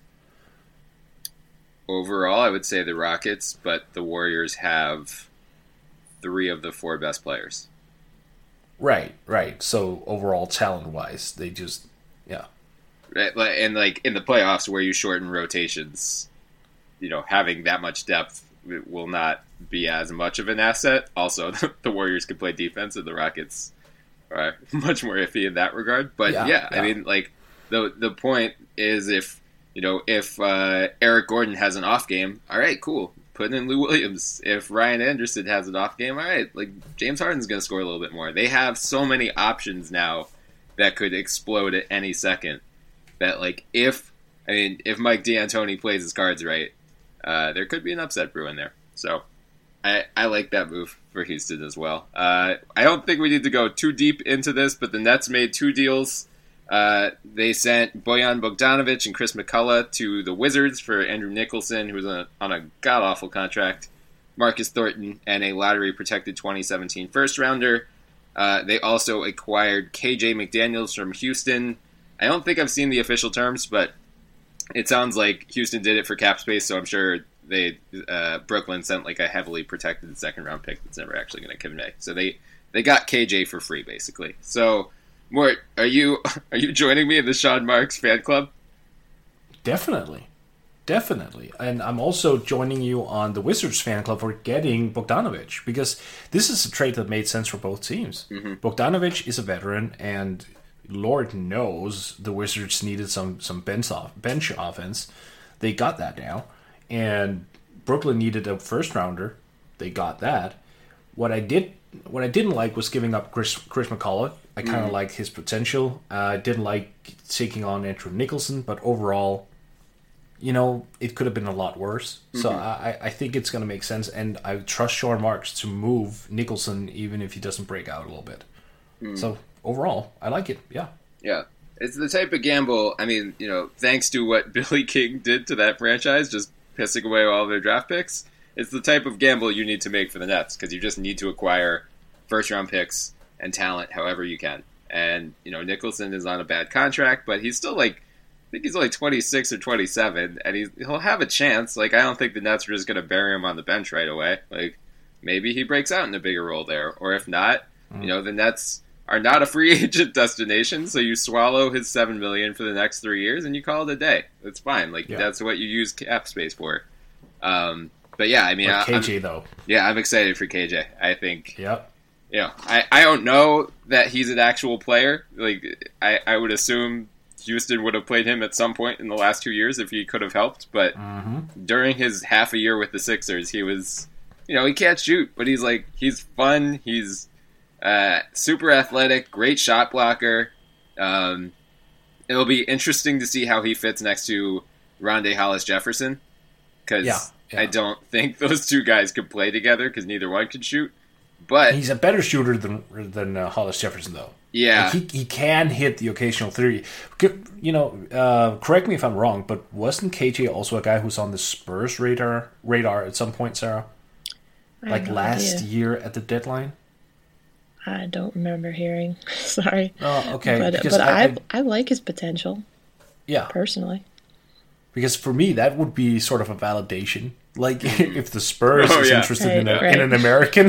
Overall, I would say the Rockets, but the Warriors have three of the four best players. Right, right. So overall, talent-wise, they just, yeah. Right, and like in the playoffs where you shorten rotations, you know, having that much depth will not be as much of an asset. Also, the Warriors can play defense, and the Rockets are much more iffy in that regard. But yeah, yeah, yeah. I mean, like the the point is, if you know, if uh, Eric Gordon has an off game, all right, cool, put in Lou Williams. If Ryan Anderson has an off game, all right, like James Harden's going to score a little bit more. They have so many options now that could explode at any second. That like if I mean if Mike D'Antoni plays his cards right, uh, there could be an upset brewing there. So I I like that move for Houston as well. Uh, I don't think we need to go too deep into this, but the Nets made two deals. Uh, they sent Bojan Bogdanovic and Chris McCullough to the Wizards for Andrew Nicholson, who's on a, on a god-awful contract, Marcus Thornton, and a lottery-protected twenty seventeen first-rounder. Uh, they also acquired K J McDaniels from Houston. I don't think I've seen the official terms, but it sounds like Houston did it for cap space, so I'm sure they uh, Brooklyn sent like a heavily protected second-round pick that's never actually going to convey. So they, they got K J for free, basically. So, Mort, are you are you joining me in the Sean Marks fan club? Definitely. Definitely. And I'm also joining you on the Wizards fan club for getting Bogdanovic, because this is a trade that made sense for both teams. Mm-hmm. Bogdanovic is a veteran, and Lord knows the Wizards needed some some bench off bench offense. They got that now. And Brooklyn needed a first rounder. They got that. What I did what I didn't like was giving up Chris Chris McCullough. I kind of mm. liked his potential. Uh, I didn't like taking on Andrew Nicholson, but overall, you know, it could have been a lot worse. Mm-hmm. So I, I think it's going to make sense, and I trust Sean Marks to move Nicholson even if he doesn't break out a little bit. Mm. So overall, I like it. Yeah. Yeah. It's the type of gamble, I mean, you know, thanks to what Billy King did to that franchise, just pissing away all their draft picks, it's the type of gamble you need to make for the Nets, because you just need to acquire first-round picks and talent however you can. And, you know, Nicholson is on a bad contract, but he's still, like, I think he's only twenty-six or twenty-seven, and he's, he'll have a chance. Like, I don't think the Nets are just going to bury him on the bench right away. Like, maybe he breaks out in a bigger role there. Or if not, mm. you know, the Nets are not a free agent destination, so you swallow his seven million dollars for the next three years, and you call it a day. It's fine. Like, yeah. that's what you use cap space for. Um, but, yeah, I mean... Or K J, I'm, though. Yeah, I'm excited for K J. I think... Yep. You know, I, I don't know that he's an actual player. Like, I, I would assume Houston would have played him at some point in the last two years if he could have helped. But mm-hmm. during his half a year with the Sixers, he was, you know, he can't shoot, but he's like, he's fun. He's uh, super athletic, great shot blocker. Um, it'll be interesting to see how he fits next to Rondae Hollis-Jefferson. Because yeah, yeah. I don't think those two guys could play together because neither one can shoot. But he's a better shooter than than uh, Hollis Jefferson, though. Yeah, like he he can hit the occasional three. You know, uh, correct me if I'm wrong, but wasn't K J also a guy who's on the Spurs radar radar at some point, Sarah? Like no last idea. year at the deadline. I don't remember hearing. Sorry. Oh, okay. But, but I, I I like his potential. Yeah, personally. Because for me, that would be sort of a validation. Like, if the Spurs oh, is yeah. interested right, in, a, right. in an American,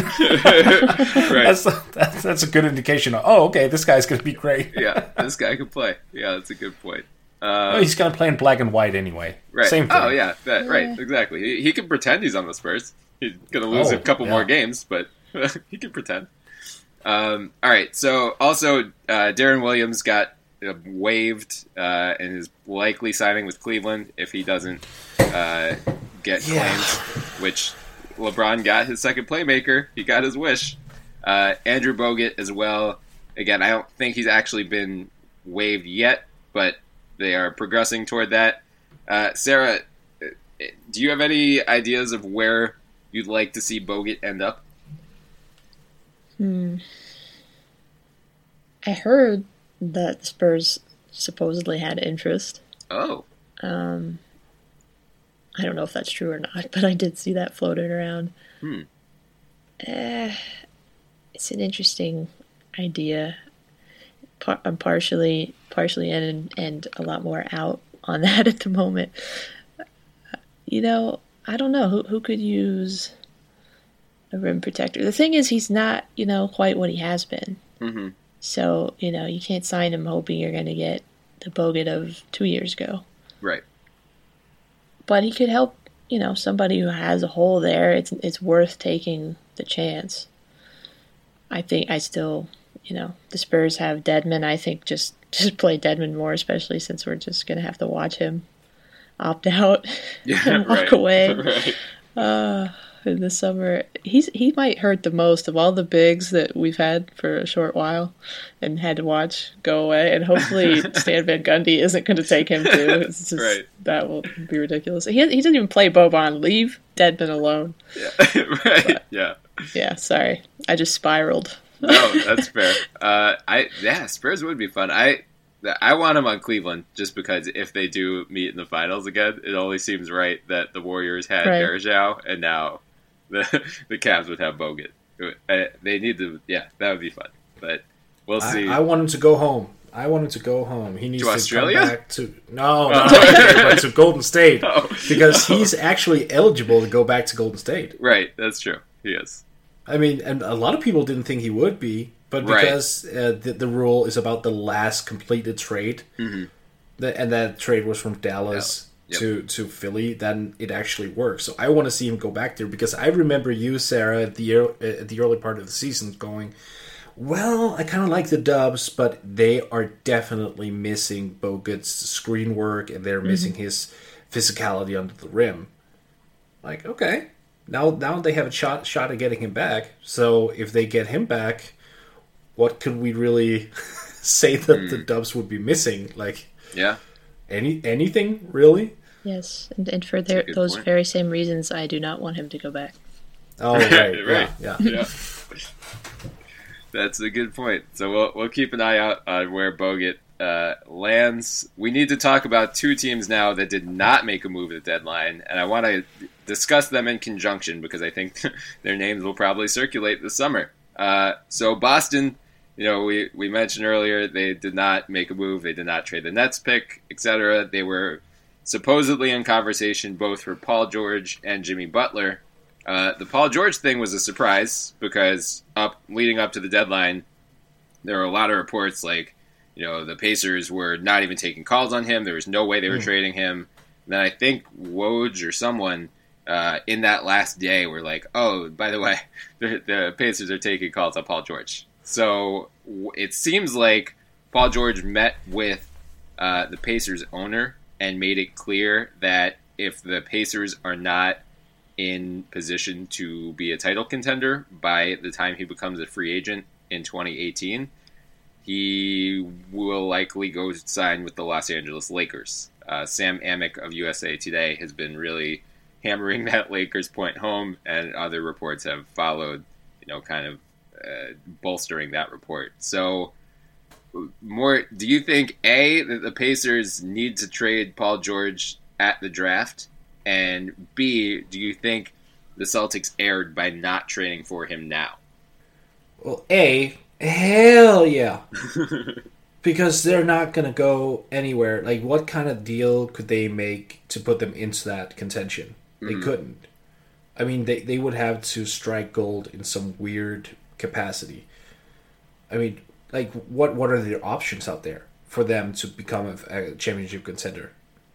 right. that's, that's that's a good indication of, oh, okay, this guy's going to be great. Yeah, this guy could play. Yeah, that's a good point. Uh, well, he's going to play in black and white anyway. Right. Same thing. Oh, yeah, that, right, exactly. He, he can pretend he's on the Spurs. He's going to lose oh, a couple yeah. more games, but he can pretend. Um, all right, so also uh, Darren Williams got uh, waived uh, and is likely signing with Cleveland if he doesn't uh, get yeah. claimed, which LeBron got his second playmaker. He got his wish. Uh, Andrew Bogut as well. Again, I don't think he's actually been waived yet, but they are progressing toward that. Uh, Sarah, do you have any ideas of where you'd like to see Bogut end up? Hmm. I heard that the Spurs supposedly had interest. Oh. Um, I don't know if that's true or not, but I did see that floating around. Hmm. Uh, it's an interesting idea. Par- I'm partially partially in and, and a lot more out on that at the moment. You know, I don't know. Who who could use a rim protector? The thing is, he's not, you know, quite what he has been. Mm-hmm. So, you know, you can't sign him hoping you're going to get the Bogut of two years ago. Right. But he could help, you know, somebody who has a hole there. It's it's worth taking the chance. I think I still, you know, the Spurs have Dedmon. I think just, just play Dedmon more, especially since we're just going to have to watch him opt out yeah, and walk right. away. right. Uh, in the summer, he's he might hurt the most of all the bigs that we've had for a short while and had to watch go away. And hopefully Stan Van Gundy isn't going to take him too. It's just, right. That will be ridiculous. He he doesn't even play Boban. Leave Dedmon alone. Yeah. right. But, yeah. Yeah. Sorry, I just spiraled. No, that's fair. Uh, I yeah, Spurs would be fun. I I want them on Cleveland just because if they do meet in the finals again, it only seems right that the Warriors had right. Varejao and now the the Cavs would have Bogut. They need to, yeah, that would be fun. But we'll see. I, I want him to go home. I want him to go home. He needs to, to Australia? come back to no, not Australia, but to Golden State oh, because no. he's actually eligible to go back to Golden State. Right, that's true. He is. I mean, and a lot of people didn't think he would be, but because right. uh, the, the rule is about the last completed trade, mm-hmm. the, and that trade was from Dallas yep. Yep. to to Philly, then it actually works. So I want to see him go back there because I remember you, Sarah, at the uh, at the early part of the season going, well, I kind of like the Dubs, but they are definitely missing Bogut's screen work, and they're mm-hmm. missing his physicality under the rim. Like, okay. now now they have a shot shot at getting him back. So if they get him back, what could we really say that mm. the Dubs would be missing? Like, yeah, any anything really? Yes, and, and for their, those point. very same reasons, I do not want him to go back. Oh, right, right, yeah, yeah. yeah. That's a good point. So we'll we'll keep an eye out on where Bogut uh, lands. We need to talk about two teams now that did not make a move at the deadline, and I want to discuss them in conjunction because I think their names will probably circulate this summer. Uh, so Boston, you know, we, we mentioned earlier they did not make a move. They did not trade the Nets pick, et cetera. They were supposedly in conversation both for Paul George and Jimmy Butler. Uh, the Paul George thing was a surprise because up leading up to the deadline, there were a lot of reports like, you know, the Pacers were not even taking calls on him. There was no way they were mm. trading him. And then I think Woj or someone uh, in that last day were like, oh, by the way, the, the Pacers are taking calls on Paul George. So it seems like Paul George met with uh, the Pacers owner and made it clear that if the Pacers are not in position to be a title contender by the time he becomes a free agent in twenty eighteen, he will likely go sign with the Los Angeles Lakers. Uh, Sam Amick of U S A Today has been really hammering that Lakers point home, and other reports have followed, you know, kind of uh, bolstering that report. So, more, do you think, A, that the Pacers need to trade Paul George at the draft? And B, do you think the Celtics erred by not trading for him now? Well, A, hell yeah. Because they're not going to go anywhere. Like, what kind of deal could they make to put them into that contention? They mm-hmm. couldn't. I mean, they, they would have to strike gold in some weird capacity. I mean, like, what, what are their options out there for them to become a, a championship contender?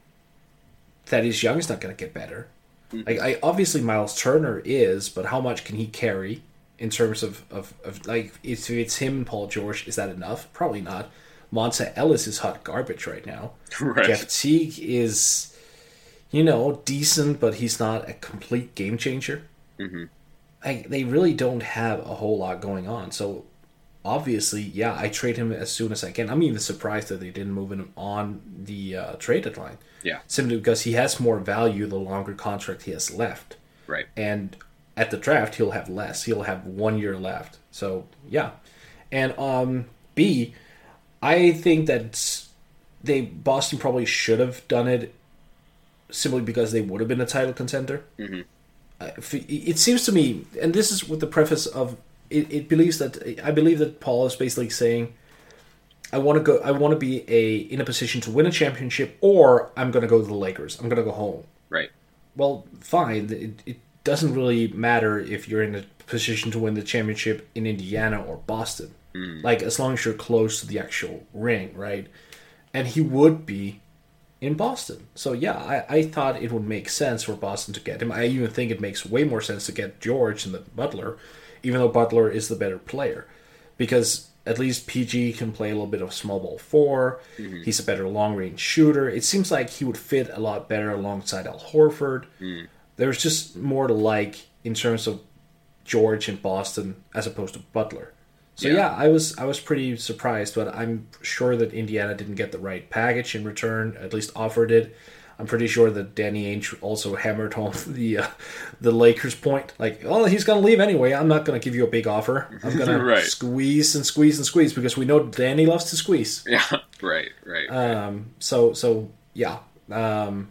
Thaddeus Young is not going to get better. Mm-hmm. Like, I obviously Miles Turner is, but how much can he carry in terms of, of, of like, if it's him and Paul George, is that enough? Probably not. Monta Ellis is hot garbage right now. Right. Jeff Teague is, you know, decent, but he's not a complete game changer. Mm-hmm. I, they really don't have a whole lot going on. So, obviously, yeah, I trade him as soon as I can. I'm even surprised that they didn't move him on the uh, trade deadline. Yeah. Simply because he has more value the longer contract he has left. Right. And at the draft, he'll have less. He'll have one year left. So, yeah. And um, B, I think that they Boston probably should have done it simply because they would have been a title contender. Mm-hmm. Uh, it seems to me, and this is with the preface of, it, it believes that, I believe that Paul is basically saying, I want to go. I want to be a in a position to win a championship, or I'm going to go to the Lakers. I'm going to go home. Right. Well, fine. It, it doesn't really matter if you're in a position to win the championship in Indiana or Boston. Mm. Like, as long as you're close to the actual ring, right? And he would be in Boston. So, yeah, I, I thought it would make sense for Boston to get him. I even think it makes way more sense to get George than Butler, even though Butler is the better player. Because at least P G can play a little bit of small ball four. Mm-hmm. He's a better long-range shooter. It seems like he would fit a lot better alongside Al Horford. Mm. There's just more to like in terms of George in Boston as opposed to Butler. So, yeah. yeah, I was I was pretty surprised, but I'm sure that Indiana didn't get the right package in return, at least offered it. I'm pretty sure that Danny Ainge also hammered home the uh, the Lakers point. Like, oh, he's going to leave anyway. I'm not going to give you a big offer. I'm going right. to squeeze and squeeze and squeeze because we know Danny loves to squeeze. Yeah, right, right. Um. So, so yeah. Um,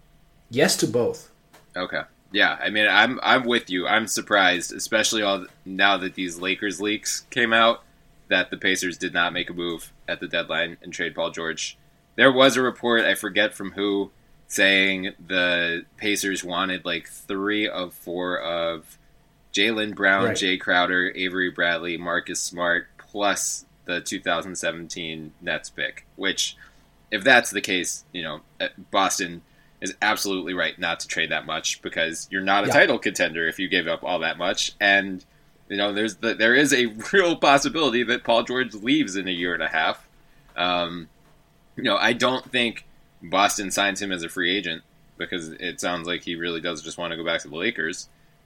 yes to both. Okay. Yeah, I mean, I'm I'm with you. I'm surprised, especially all now that these Lakers leaks came out, that the Pacers did not make a move at the deadline and trade Paul George. There was a report, I forget from who, saying the Pacers wanted like three of four of Jaylen Brown, right. Jay Crowder, Avery Bradley, Marcus Smart, plus the two thousand seventeen Nets pick. Which, if that's the case, you know, Boston is absolutely right not to trade that much because you're not a yeah. title contender if you gave up all that much. And, you know, there's the, there is a real possibility that Paul George leaves in a year and a half. Um, you know, I don't think Boston signs him as a free agent because it sounds like he really does just want to go back to the Lakers.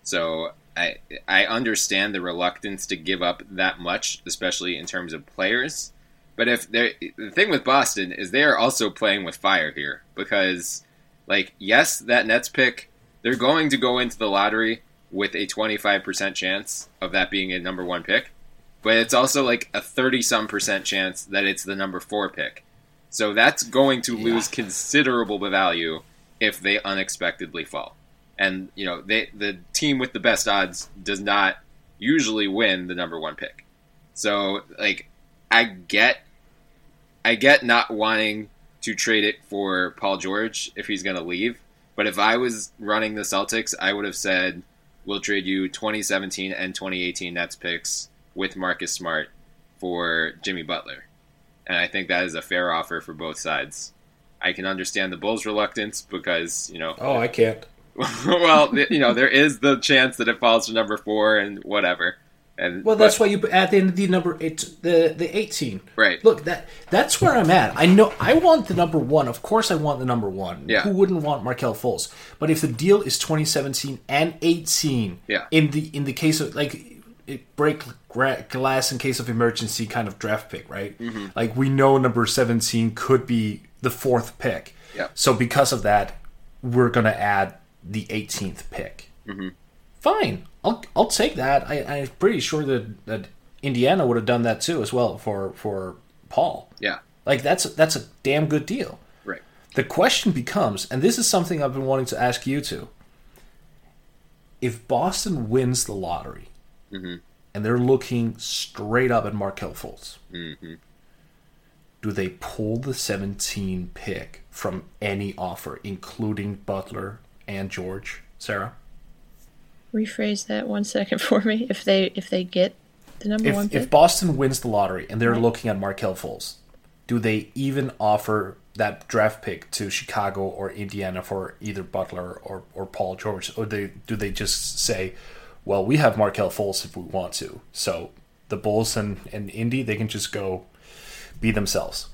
So I I understand the reluctance to give up that much, especially in terms of players. But if they're, the thing with Boston is they are also playing with fire here because, like, yes, that Nets pick, they're going to go into the lottery with a twenty-five percent chance of that being a number one pick. But it's also like a thirty-some percent chance that it's the number four pick. So that's going to Yeah. lose considerable value if they unexpectedly fall. And, you know, they, the team with the best odds does not usually win the number one pick. So, like, I get I get not wanting to trade it for Paul George if he's going to leave. But if I was running the Celtics, I would have said, we'll trade you twenty seventeen and twenty eighteen Nets picks with Marcus Smart for Jimmy Butler. And I think that is a fair offer for both sides. I can understand the Bulls' reluctance because, you know... Oh, I can't. well, you know, there is the chance that it falls to number four and whatever. And Well, that's but, why you add in the number eight, the the eighteen. Right. Look, that that's where I'm at. I know I want the number one. Of course, I want the number one. Yeah. Who wouldn't want Markelle Fultz? But if the deal is twenty seventeen and eighteen, Yeah. in the in the case of like it break gra- glass in case of emergency kind of draft pick, right? Mm-hmm. Like we know number seventeen could be the fourth pick. Yeah. So because of that, we're gonna add the eighteenth pick. Mm-hmm. Fine, I'll I'll take that. I, I'm pretty sure that, that Indiana would have done that too as well for, for Paul. Yeah. Like that's that's a damn good deal. Right. The question becomes, and this is something I've been wanting to ask you too. If Boston wins the lottery, Mm-hmm. and they're looking straight up at Markelle Fultz, Mm-hmm. do they pull the seventeen pick from any offer, including Butler and George? Sarah? Rephrase that one second for me. If they if they get the number one If, pick, if Boston wins the lottery and they're Right. looking at Markelle Fultz, do they even offer that draft pick to Chicago or Indiana for either Butler or, or Paul George? Or they, do they just say, well, we have Markelle Fultz if we want to. So the Bulls and, and Indy, they can just go be themselves.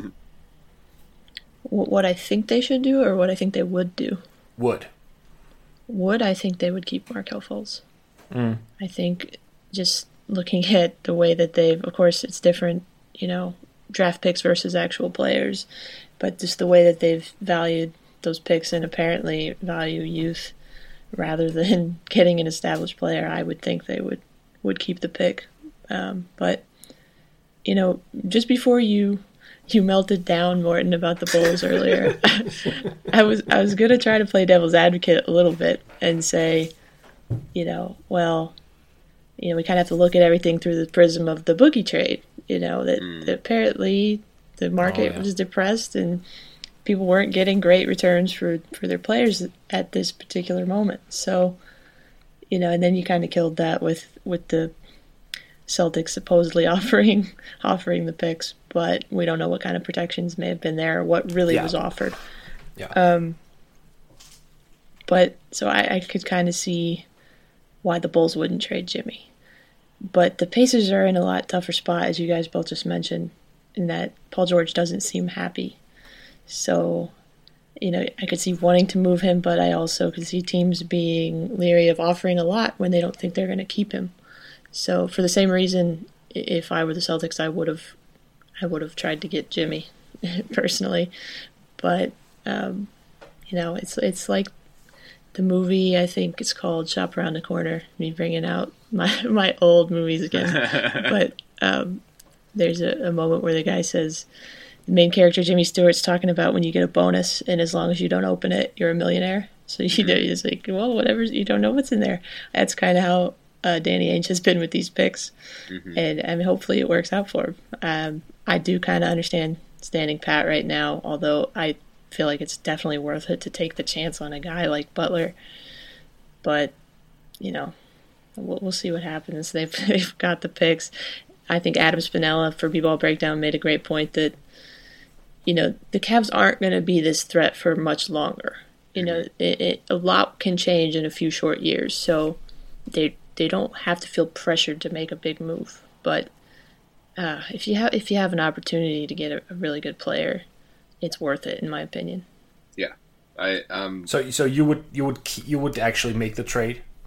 wh- what I think they should do, or what I think they would do. Would. Would I think they would keep Markelle Fultz? Mm. I think just looking at the way that they've, of course, it's different, you know, draft picks versus actual players, but just the way that they've valued those picks and apparently value youth rather than getting an established player, I would think they would, would keep the pick. Um, but, you know, just before you you melted down, Morton, about the Bulls earlier, I was I was going to try to play devil's advocate a little bit and say, you know, well, you know, we kind of have to look at everything through the prism of the Boogie trade, you know, that, Mm. that apparently the market Oh, yeah. was depressed and people weren't getting great returns for, for their players at this particular moment. So, you know, and then you kind of killed that with, with the Celtics supposedly offering offering the picks, but we don't know what kind of protections may have been there or what really Yeah. was offered. Yeah. Um, but so I, I could kind of see why the Bulls wouldn't trade Jimmy. But the Pacers are in a lot tougher spot, as you guys both just mentioned, in that Paul George doesn't seem happy. So, you know, I could see wanting to move him, but I also could see teams being leery of offering a lot when they don't think they're going to keep him. So, for the same reason, i- if I were the Celtics, I would have, I would have tried to get Jimmy, personally. But, um, you know, it's it's like the movie. I think it's called Shop Around the Corner. Me bringing out my my old movies again, but um, there's a, a moment where the guy says, the main character Jimmy Stewart's talking about when you get a bonus, and as long as you don't open it, you're a millionaire. So you know, it's like, well, whatever, you don't know what's in there. That's kind of how uh, Danny Ainge has been with these picks, Mm-hmm. and I mean, hopefully it works out for him. Um, I do kind of understand standing pat right now, although I feel like it's definitely worth it to take the chance on a guy like Butler. But you know, we'll, we'll see what happens. They've they've got the picks. I think Adam Spinella for B-Ball Breakdown made a great point that, you know, the Cavs aren't going to be this threat for much longer. You know, it, it, a lot can change in a few short years, so they they don't have to feel pressured to make a big move. But uh, if you have if you have an opportunity to get a, a really good player, it's worth it, in my opinion. Yeah. I um So so you would you would ke- you would actually make the trade?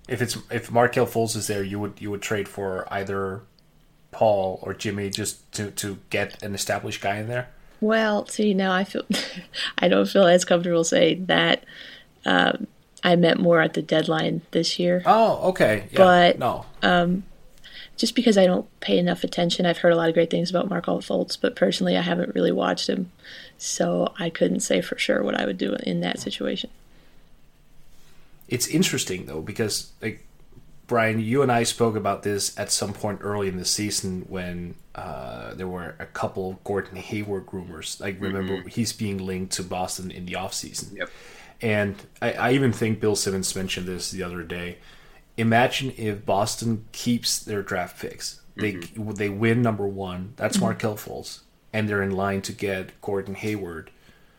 If it's if Markelle Fultz is there, you would you would trade for either Paul or Jimmy just to, to get an established guy in there? Well, see, now I feel I don't feel as comfortable saying that. Um, I meant more at the deadline this year. Oh, okay. Yeah, but no. Um, just because I don't pay enough attention, I've heard a lot of great things about Markelle Fultz, but personally I haven't really watched him, so I couldn't say for sure what I would do in that situation. It's interesting, though, because, like, Brian, you and I spoke about this at some point early in the season when uh, there were a couple Gordon Hayward rumors. Like, remember, mm-hmm. he's being linked to Boston in the offseason. Yep. And I, I even think Bill Simmons mentioned this the other day. Imagine if Boston keeps their draft picks. They mm-hmm. they win number one. That's Markelle Fultz. And they're in line to get Gordon Hayward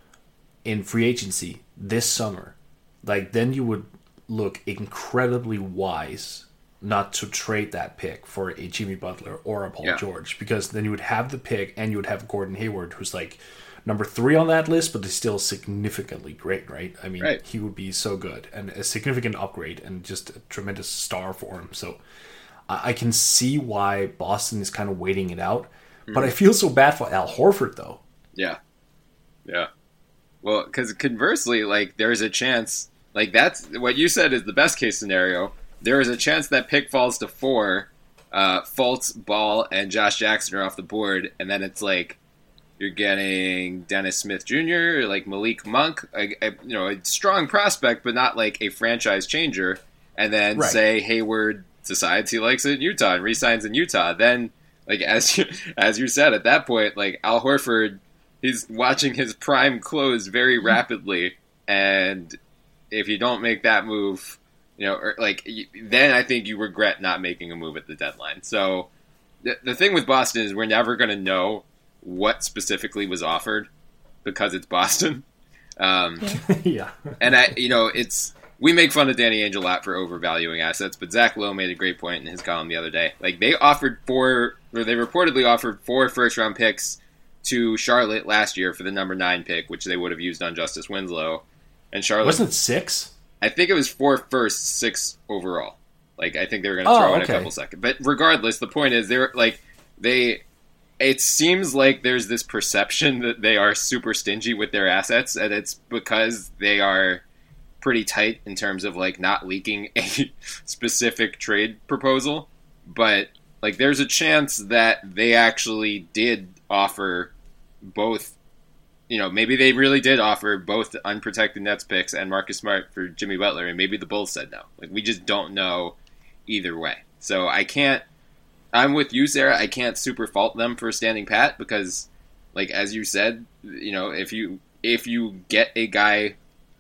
in free agency this summer. Like, then you would look incredibly wise not to trade that pick for a Jimmy Butler or a Paul yeah. George, because then you would have the pick and you would have Gordon Hayward, who's like number three on that list, but is still significantly great, right? I mean, right. he would be so good and a significant upgrade and just a tremendous star for him. So I, I can see why Boston is kind of waiting it out, mm-hmm. but I feel so bad for Al Horford, though. Yeah. Yeah. Well, because conversely, like, there's a chance... Like, that's what you said is the best case scenario. There is a chance that pick falls to four. Uh, Fultz, Ball, and Josh Jackson are off the board, and then it's like you're getting Dennis Smith Junior, like Malik Monk, a, a, you know, a strong prospect, but not like a franchise changer. And then right. say Hayward decides he likes it in Utah and re-signs in Utah. Then, like as you, as you said, at that point, like Al Horford, he's watching his prime close very rapidly, and if you don't make that move, you know, or like then I think you regret not making a move at the deadline. So the, the thing with Boston is we're never going to know what specifically was offered because it's Boston. Um, yeah. yeah. And I, you know, it's, we make fun of Danny Ainge a lot for overvaluing assets, but Zach Lowe made a great point in his column the other day. Like they offered four, or they reportedly offered four first round picks to Charlotte last year for the number nine pick, which they would have used on Justice Winslow. And Charlotte wasn't it six? I think it was four first, six overall. Like I think they were going to oh, throw in okay. a couple seconds. But regardless, the point is they're like they. It seems like there's this perception that they are super stingy with their assets, and it's because they are pretty tight in terms of like not leaking a specific trade proposal. But like, there's a chance that they actually did offer both. You know, maybe they really did offer both the unprotected Nets picks and Marcus Smart for Jimmy Butler, and maybe the Bulls said no. Like, we just don't know either way. So I can't, I'm with you, Sarah. I can't super fault them for standing pat because, like, as you said, you know, if you, if you get a guy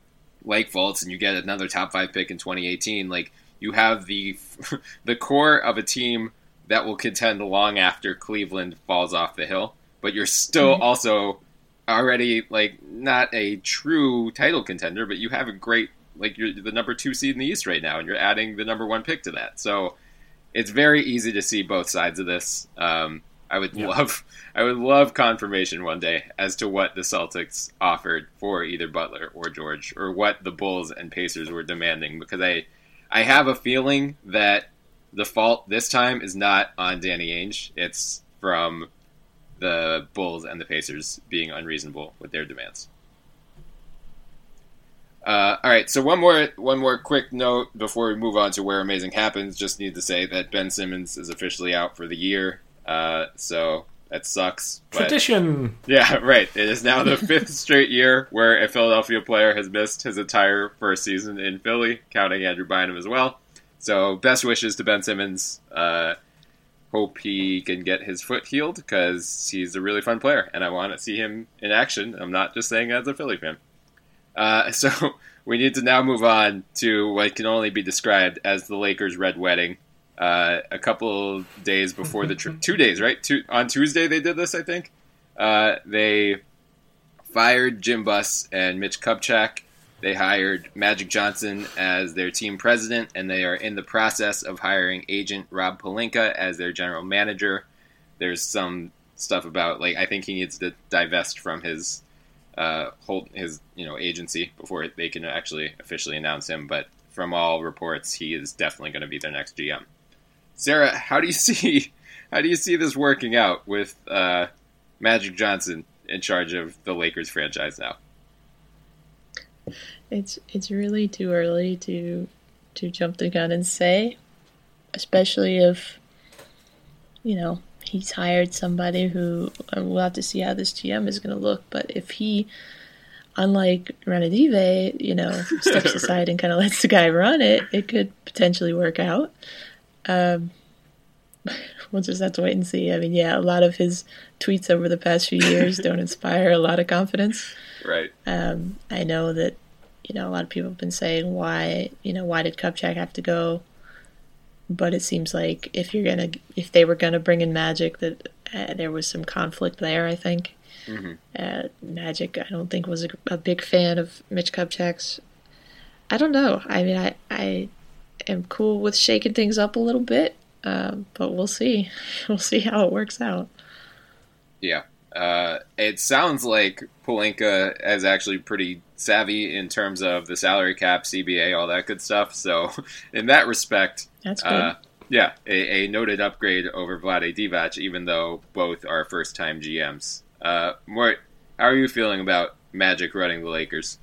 like Fultz and you get another top five pick in twenty eighteen, like, you have the, the core of a team that will contend long after Cleveland falls off the hill, but you're still mm-hmm. also already, like, not a true title contender, but you have a great, like, you're the number two seed in the East right now, and you're adding the number one pick to that. So it's very easy to see both sides of this. Um, I would yeah. love, I would love confirmation one day as to what the Celtics offered for either Butler or George, or what the Bulls and Pacers were demanding, because I, I have a feeling that the fault this time is not on Danny Ainge. It's from the Bulls and the Pacers being unreasonable with their demands. Uh, all right, so one more one more quick note before we move on to where amazing happens. Just need to say that Ben Simmons is officially out for the year, uh, so that sucks. But, tradition! Yeah, right. It is now the fifth straight year where a Philadelphia player has missed his entire first season in Philly, counting Andrew Bynum as well. So best wishes to Ben Simmons. Uh, Hope he can get his foot healed because he's a really fun player, and I want to see him in action. I'm not just saying as a Philly fan. Uh, so we need to now move on to what can only be described as the Lakers' Red Wedding. Uh, a couple days before the trip, two days, right? Two, on Tuesday they did this, I think. Uh, they fired Jim Buss and Mitch Kupchak. They hired Magic Johnson as their team president, and they are in the process of hiring agent Rob Pelinka as their general manager. There's some stuff about, like, I think he needs to divest from his uh, hold his you know agency before they can actually officially announce him. But from all reports, he is definitely going to be their next G M. Sarah, how do you see how do you see this working out with uh, Magic Johnson in charge of the Lakers franchise now? It's it's really too early to to jump the gun and say, especially if, you know, he's hired somebody who, we'll have to see how this G M is going to look, but if he, unlike Ranadive, you know, steps aside and kind of lets the guy run it, it could potentially work out. Um, we'll just have to wait and see. I mean, yeah, a lot of his tweets over the past few years don't inspire a lot of confidence. Right. Um, I know that, you know, a lot of people have been saying, why, you know, why did Kupchak have to go? But it seems like if you're gonna, if they were gonna bring in Magic, that uh, there was some conflict there. I think mm-hmm. uh, Magic, I don't think was a, a big fan of Mitch Kupchak's. I don't know. I mean, I I am cool with shaking things up a little bit, um, but we'll see. We'll see how it works out. Yeah, uh, it sounds like Pelinka is actually pretty savvy in terms of the salary cap, C B A, all that good stuff. So in that respect, that's good. Uh, yeah, a, a noted upgrade over Vlade Divac, even though both are first-time G Ms. Uh, Mort, how are you feeling about Magic running the Lakers?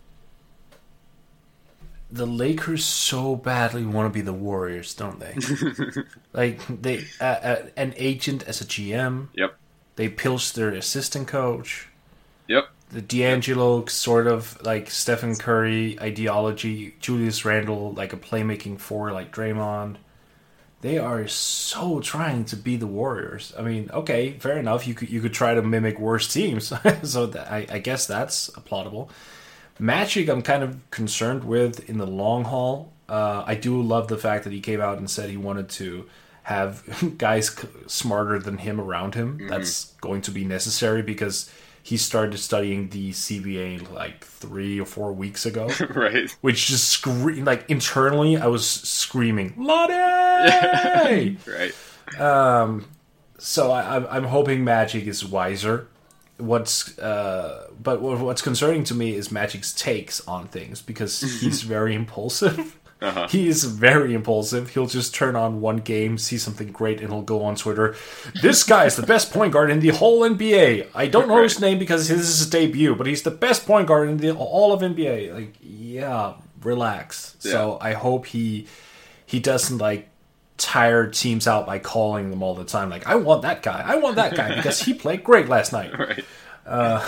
The Lakers so badly want to be the Warriors, don't they? Like they, uh, uh, an agent as a G M. Yep. They pilched their assistant coach. Yep. The D'Angelo yep. sort of like Stephen Curry ideology, Julius Randle like a playmaking four like Draymond. They are so trying to be the Warriors. I mean, okay, fair enough. You could you could try to mimic worse teams, so that, I, I guess that's applaudable. Magic, I'm kind of concerned with in the long haul. Uh, I do love the fact that he came out and said he wanted to have guys smarter than him around him. Mm-hmm. That's going to be necessary because he started studying the C B A like three or four weeks ago. Right. Which just screamed, like internally, I was screaming, Lottie! Right. Um, so I, I'm hoping Magic is wiser. What's uh, but what's concerning to me is Magic's takes on things because he's very impulsive. Uh-huh. He is very impulsive. He'll just turn on one game, see something great, and he'll go on Twitter. This guy is the best point guard in the whole N B A. I don't know right. his name because this is his debut, but he's the best point guard in the all of N B A. Like, yeah, relax. Yeah. So I hope he he doesn't like tire teams out by calling them all the time. Like, I want that guy. I want that guy because he played great last night. Right. Uh,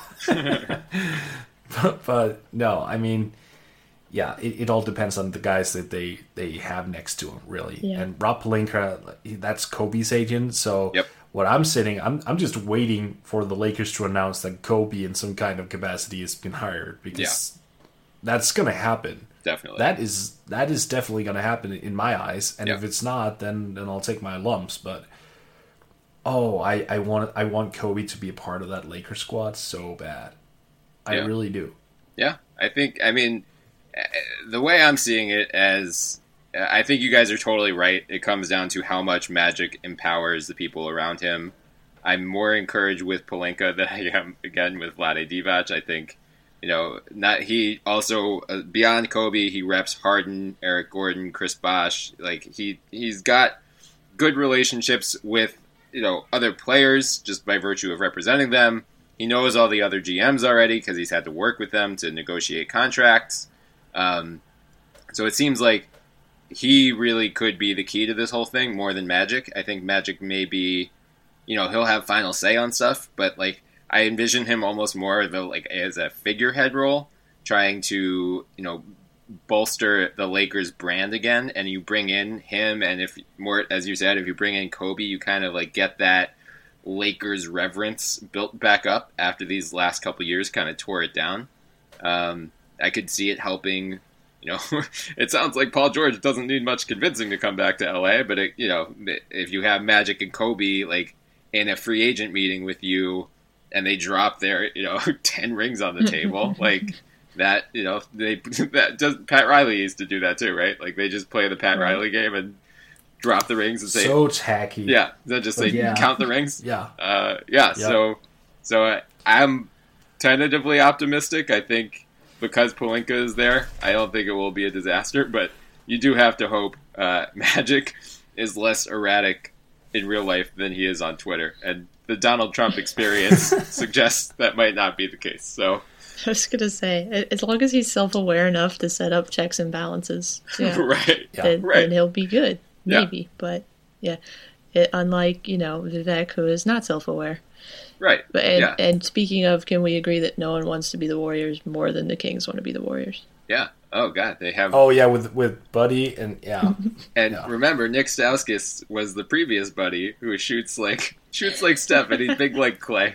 but, but no, I mean. Yeah, it, it all depends on the guys that they, they have next to him, really. Yeah. And Rob Pelinka, that's Kobe's agent. So yep. what I'm sitting, I'm I'm just waiting for the Lakers to announce that Kobe in some kind of capacity has been hired because yeah. that's going to happen. Definitely. That is that is definitely going to happen in my eyes. And yep. if it's not, then then I'll take my lumps. But oh, I, I want I want Kobe to be a part of that Lakers squad so bad. I yeah. really do. Yeah, I think. I mean. The way I'm seeing it as, I think you guys are totally right. It comes down to how much Magic empowers the people around him. I'm more encouraged with Pelinka than I am, again, with Vlade Divac. I think, you know, not he also, uh, beyond Kobe, he reps Harden, Eric Gordon, Chris Bosh. Like, he, he's got good relationships with, you know, other players just by virtue of representing them. He knows all the other G Ms already because he's had to work with them to negotiate contracts. Um, so it seems like he really could be the key to this whole thing more than Magic. I think Magic may be, you know, he'll have final say on stuff, but like I envision him almost more of a, like as a figurehead role, trying to, you know, bolster the Lakers brand again. And you bring in him, and if more, as you said, if you bring in Kobe, you kind of like get that Lakers reverence built back up after these last couple years kind of tore it down. Um, I could see it helping, you know, it sounds like Paul George doesn't need much convincing to come back to L A, but, it, you know, if you have Magic and Kobe, like, in a free agent meeting with you, and they drop their, you know, ten rings on the table, like, that, you know, they, that does, Pat Riley used to do that too, right? Like, they just play the Pat right. Riley game and drop the rings and say... So tacky. Yeah, then just say, yeah. count the rings. Yeah. Uh, yeah, yep. so, so I, I'm tentatively optimistic. I think... Because Pelinka is there, I don't think it will be a disaster. But you do have to hope uh, Magic is less erratic in real life than he is on Twitter. And the Donald Trump experience suggests that might not be the case. So I was going to say, as long as he's self-aware enough to set up checks and balances, yeah, right. Yeah. then, Right. then he'll be good. Maybe. Yeah. But, yeah. It, unlike, you know, Vivek, who is not self-aware. Right. But and, yeah. and speaking of, can we agree that no one wants to be the Warriors more than the Kings want to be the Warriors? Yeah. Oh, God. They have. Oh yeah, with with Buddy and yeah. And yeah. remember, Nick Stauskas was the previous buddy who shoots like shoots like Steph and he's big like Clay.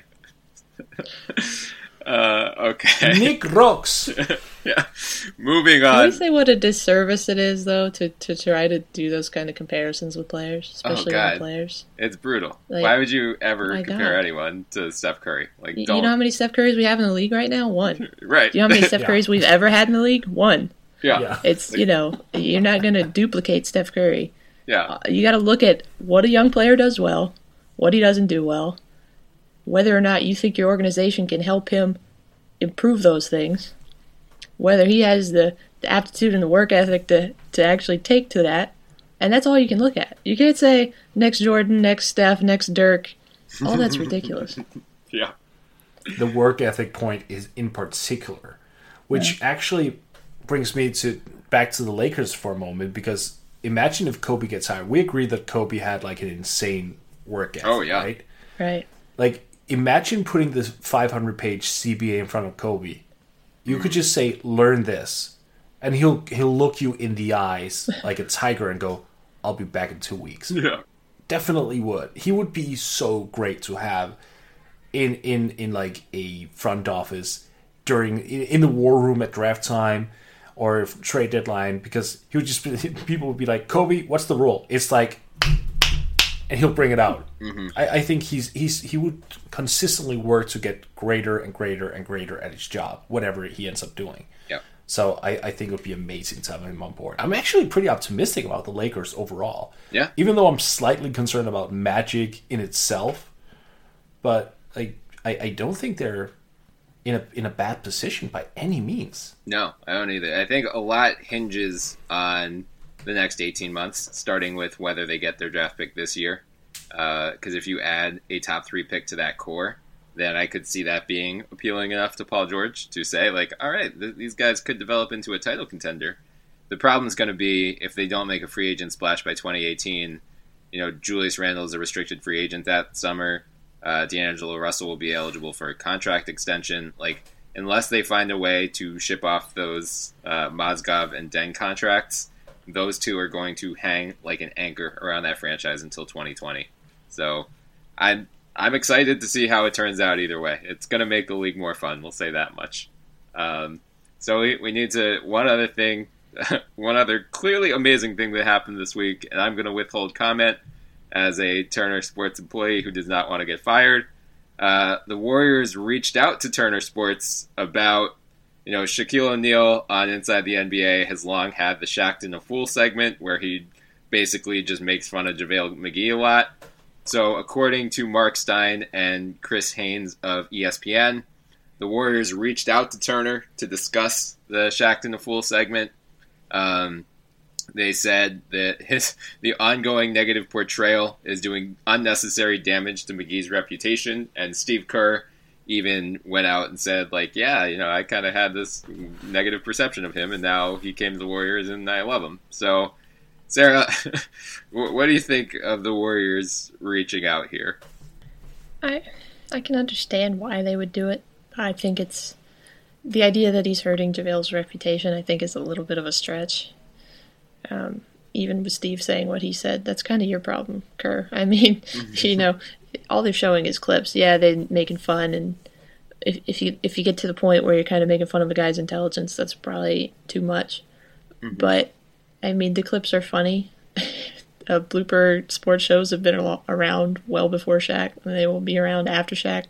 uh, okay. Nick rocks. yeah. Moving Can on. we say what a disservice it is, though, to, to try to do those kind of comparisons with players, especially God. young players? It's brutal. Like, Why would you ever my compare God. anyone to Steph Curry? Like, You, don't. you know how many Steph Currys we have in the league right now? One. right. Do you know how many Steph Yeah. Currys we've ever had in the league? One. yeah. Yeah. It's, you know, you're not going to duplicate Steph Curry. Yeah. Uh, you got to look at what a young player does well, what he doesn't do well, whether or not you think your organization can help him improve those things, whether he has the, the aptitude and the work ethic to, to actually take to that. And that's all you can look at. You can't say next Jordan, next Steph, next Dirk. All that's ridiculous. Yeah. The work ethic point is in particular, which actually brings me to back to the Lakers for a moment, because imagine if Kobe gets hired. We agree that Kobe had like an insane work ethic, Oh, yeah. right? Right. Like, imagine putting this five hundred page C B A in front of Kobe. You could just say, learn this. And he'll he'll look you in the eyes like a tiger and go, I'll be back in two weeks. Yeah. Definitely would. He would be so great to have in in, in like a front office during in, in the war room at draft time or trade deadline, because he would just be, people would be like, Kobe, what's the rule? It's like, and he'll bring it out. Mm-hmm. I, I think he's he's he would consistently work to get greater and greater and greater at his job, whatever he ends up doing. Yeah. So I, I think it would be amazing to have him on board. I'm actually pretty optimistic about the Lakers overall. Yeah. Even though I'm slightly concerned about Magic in itself, but like I, I don't think they're in a in a bad position by any means. No, I don't either. I think a lot hinges on the next eighteen months, starting with whether they get their draft pick this year. Because uh, if you add a top three pick to that core, then I could see that being appealing enough to Paul George to say, like, all right, th- these guys could develop into a title contender. The problem is going to be if they don't make a free agent splash by twenty eighteen. You know, Julius Randle is a restricted free agent that summer. Uh, D'Angelo Russell will be eligible for a contract extension. Like, unless they find a way to ship off those uh, Mozgov and Den contracts, those two are going to hang like an anchor around that franchise until twenty twenty. So I'm I'm excited to see how it turns out either way. It's going to make the league more fun, we'll say that much. Um, so we, we need to, one other thing, one other clearly amazing thing that happened this week, and I'm going to withhold comment as a Turner Sports employee who does not want to get fired. Uh, the Warriors reached out to Turner Sports about, you know, Shaquille O'Neal on Inside the N B A has long had the Shaqtin' in a Fool segment where he basically just makes fun of JaVale McGee a lot. So according to Mark Stein and Chris Haynes of E S P N, the Warriors reached out to Turner to discuss the Shaqtin' in a Fool segment. Um, they said that his the ongoing negative portrayal is doing unnecessary damage to McGee's reputation, and Steve Kerr even went out and said, like, yeah, you know, I kind of had this negative perception of him, and now he came to the Warriors, and I love him. So, Sarah, what do you think of the Warriors reaching out here? I I can understand why they would do it. I think it's the idea that he's hurting JaVale's reputation, I think, is a little bit of a stretch. Um, even with Steve saying what he said, that's kind of your problem, Kerr. I mean, you know, all they're showing is clips. Yeah, they're making fun, and if if you if you get to the point where you're kind of making fun of a guy's intelligence, that's probably too much. Mm-hmm. But I mean, the clips are funny. uh, blooper sports shows have been al- around well before Shaq, and they will be around after Shaq.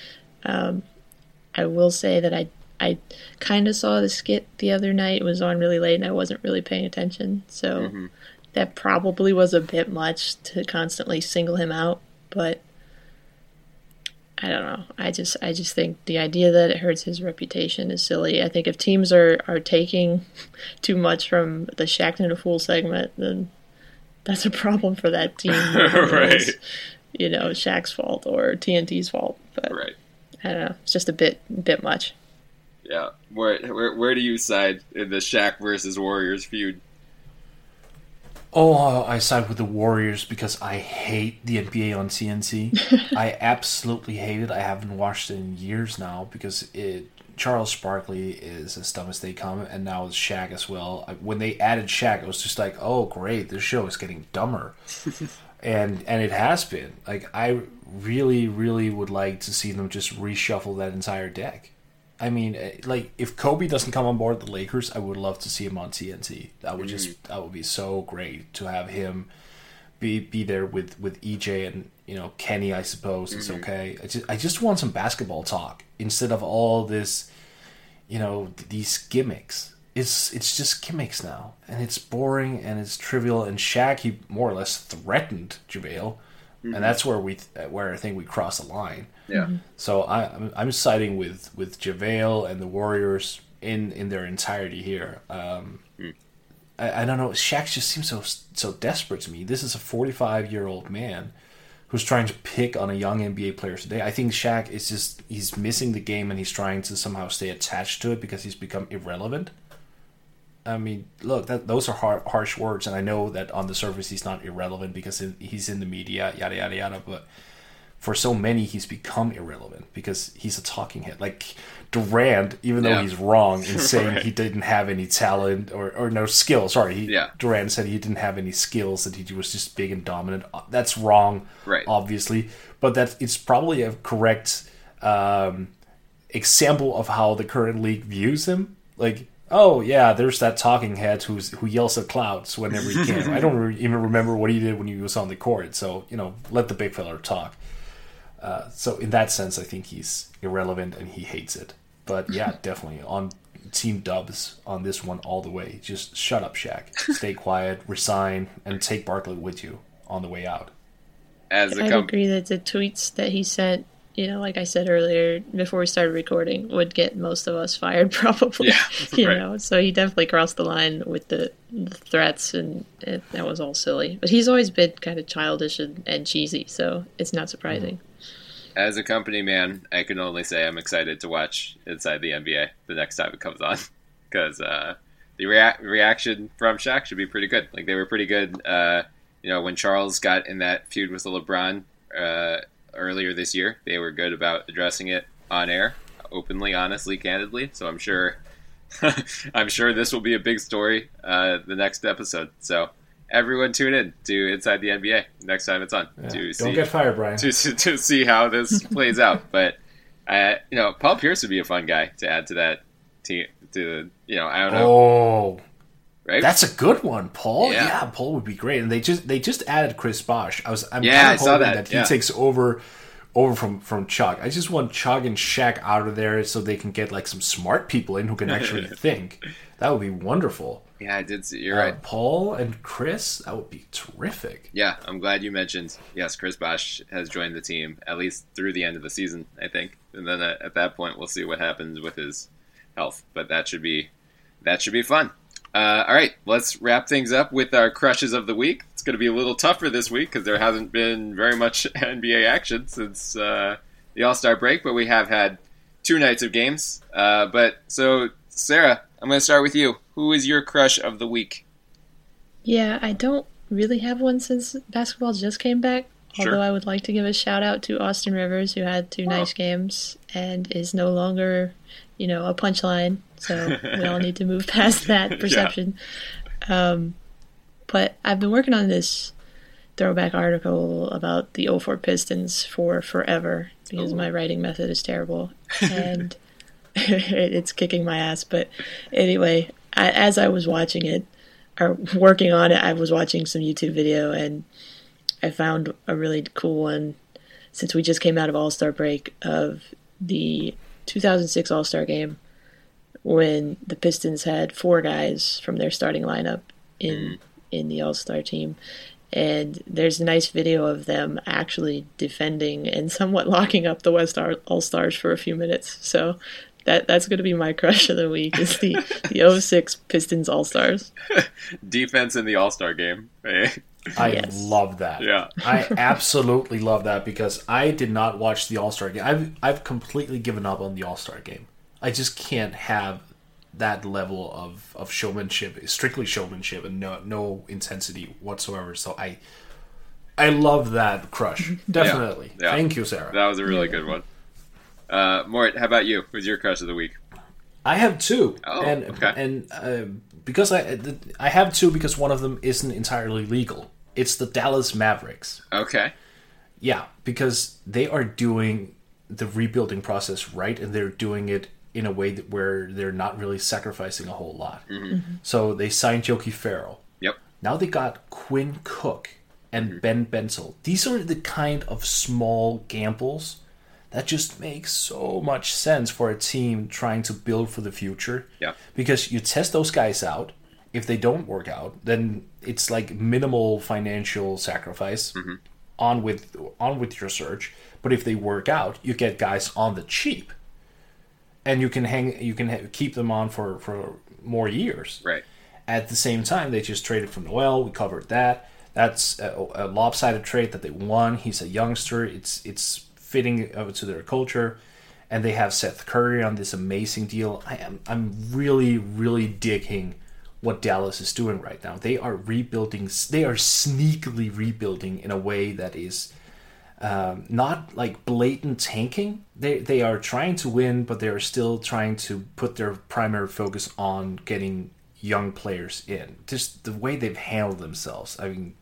Um, I will say that I I kind of saw the skit the other night. It was on really late, and I wasn't really paying attention. So mm-hmm. that probably was a bit much to constantly single him out. But I don't know. I just I just think the idea that it hurts his reputation is silly. I think if teams are, are taking too much from the Shaq in a Fool segment, then that's a problem for that team. Right. It's, you know, Shaq's fault or T N T's fault. But right. I don't know. It's just a bit bit much. Yeah. Where where where do you side in the Shaq versus Warriors feud? Oh, uh, I side with the Warriors because I hate the N B A on T N T. I absolutely hate it. I haven't watched it in years now because it Charles Barkley is as dumb as they come, and now it's Shaq as well. I, when they added Shaq, it was just like, oh, great, this show is getting dumber. and and it has been. Like, I really, really would like to see them just reshuffle that entire deck. I mean, like, if Kobe doesn't come on board the Lakers, I would love to see him on T N T. That would just that would be so great to have him be be there with, with E J and, you know, Kenny, I suppose. It's mm-hmm. okay. I just I just want some basketball talk instead of all this, you know, these gimmicks. It's it's just gimmicks now, and it's boring and it's trivial. And Shaq, he more or less threatened JaVale, mm-hmm. and that's where we where I think we cross the line. Yeah. So I, I'm I'm siding with, with JaVale and the Warriors in, in their entirety here. Um, mm. I, I don't know. Shaq just seems so so desperate to me. This is a forty-five year old man who's trying to pick on a young N B A player today. I think Shaq is just he's missing the game and he's trying to somehow stay attached to it because he's become irrelevant. I mean, look, that those are hard, harsh words, and I know that on the surface he's not irrelevant because he's in the media, yada yada yada, but. For so many, he's become irrelevant because he's a talking head. Like Durant, even though yeah. he's wrong in saying right. he didn't have any talent or, or no skill. Sorry, he, yeah. Durant said he didn't have any skills, that he was just big and dominant. That's wrong, right. obviously. But that it's probably a correct um, example of how the current league views him. Like, oh, yeah, there's that talking head who's who yells at clouds whenever he can. I don't re- even remember what he did when he was on the court. So, you know, let the big fella talk. Uh, so in that sense, I think he's irrelevant and he hates it. But yeah, definitely on Team Dubs on this one all the way. Just shut up, Shaq. Stay quiet, resign, and take Barkley with you on the way out. As a I com- agree that the tweets that he sent, you know, like I said earlier, before we started recording, would get most of us fired probably. Yeah, you right. know, so he definitely crossed the line with the, the threats, and it, that was all silly. But he's always been kind of childish and, and cheesy, so it's not surprising. Mm-hmm. As a company man, I can only say I'm excited to watch Inside the N B A the next time it comes on, because uh, the rea- reaction from Shaq should be pretty good. Like, they were pretty good, uh, you know, when Charles got in that feud with LeBron uh, earlier this year. They were good about addressing it on air, openly, honestly, candidly. So I'm sure, I'm sure this will be a big story uh, the next episode. So. Everyone tune in to Inside the N B A next time it's on. Yeah. To Don't see, get fired, Brian. To, to see how this plays out. But, uh, you know, Paul Pierce would be a fun guy to add to that team. To, you know, I don't know. Oh, right? That's a good one, Paul. Yeah. yeah, Paul would be great. And they just they just added Chris Bosh. I was I'm yeah, kind I of saw hoping that. that he yeah. takes over over from from Chuck. I just want Chuck and Shaq out of there so they can get like some smart people in who can actually think. That would be wonderful. Yeah, I did see. You're uh, right. Paul and Chris, that would be terrific. Yeah, I'm glad you mentioned. Yes, Chris Bosh has joined the team at least through the end of the season, I think, and then at, at that point we'll see what happens with his health. But that should be that should be fun. Uh, all right, let's wrap things up with our crushes of the week. It's going to be a little tougher this week because there hasn't been very much N B A action since uh, the All-Star break, but we have had two nights of games. Uh, but so, Sarah, I'm going to start with you. Who is your crush of the week? Yeah, I don't really have one since basketball just came back. Sure. Although I would like to give a shout out to Austin Rivers, who had two oh. nice games and is no longer, you know, a punchline. So we all need to move past that perception. Yeah. Um, but I've been working on this throwback article about the oh four Pistons for forever because Ooh. my writing method is terrible and it's kicking my ass. But anyway, I, as I was watching it or working on it, I was watching some YouTube video and I found a really cool one since we just came out of All-Star break of the two thousand six All-Star game when the Pistons had four guys from their starting lineup in mm. in the All-Star team. And there's a nice video of them actually defending and somewhat locking up the West All-Stars for a few minutes. So that that's going to be my crush of the week, is the, the oh six Pistons All-Stars. Defense in the All-Star game. Hey. I Yes. love that. Yeah. I absolutely love that because I did not watch the All-Star game. I've I've completely given up on the All-Star game. I just can't have that level of, of showmanship, strictly showmanship, and no no intensity whatsoever. So I I love that crush. Definitely. Yeah. Thank you, Sarah. That was a really good one. Uh, Mort, how about you? Who's your crush of the week? I have two. Oh, and okay. and uh, because I I have two because one of them isn't entirely legal. It's the Dallas Mavericks. Okay. Yeah, because they are doing the rebuilding process right, and they're doing it in a way that where they're not really sacrificing a whole lot. Mm-hmm. So they signed Yogi Ferrell. Yep. Now they got Quinn Cook and Mm-hmm. Ben Benzel. These are the kind of small gambles that just make so much sense for a team trying to build for the future. Yeah. Because you test those guys out. If they don't work out, then it's like minimal financial sacrifice. Mm-hmm. On with on with your search. But if they work out, you get guys on the cheap. And you can hang, you can ha- keep them on for, for more years. Right. At the same time, they just traded for Noel. We covered that. That's a, a lopsided trade that they won. He's a youngster. It's it's fitting uh, to their culture, and they have Seth Curry on this amazing deal. I am I'm really really digging what Dallas is doing right now. They are rebuilding. They are sneakily rebuilding in a way that is. Um, not like blatant tanking. They they are trying to win, but they are still trying to put their primary focus on getting young players in. Just the way they've handled themselves. I mean,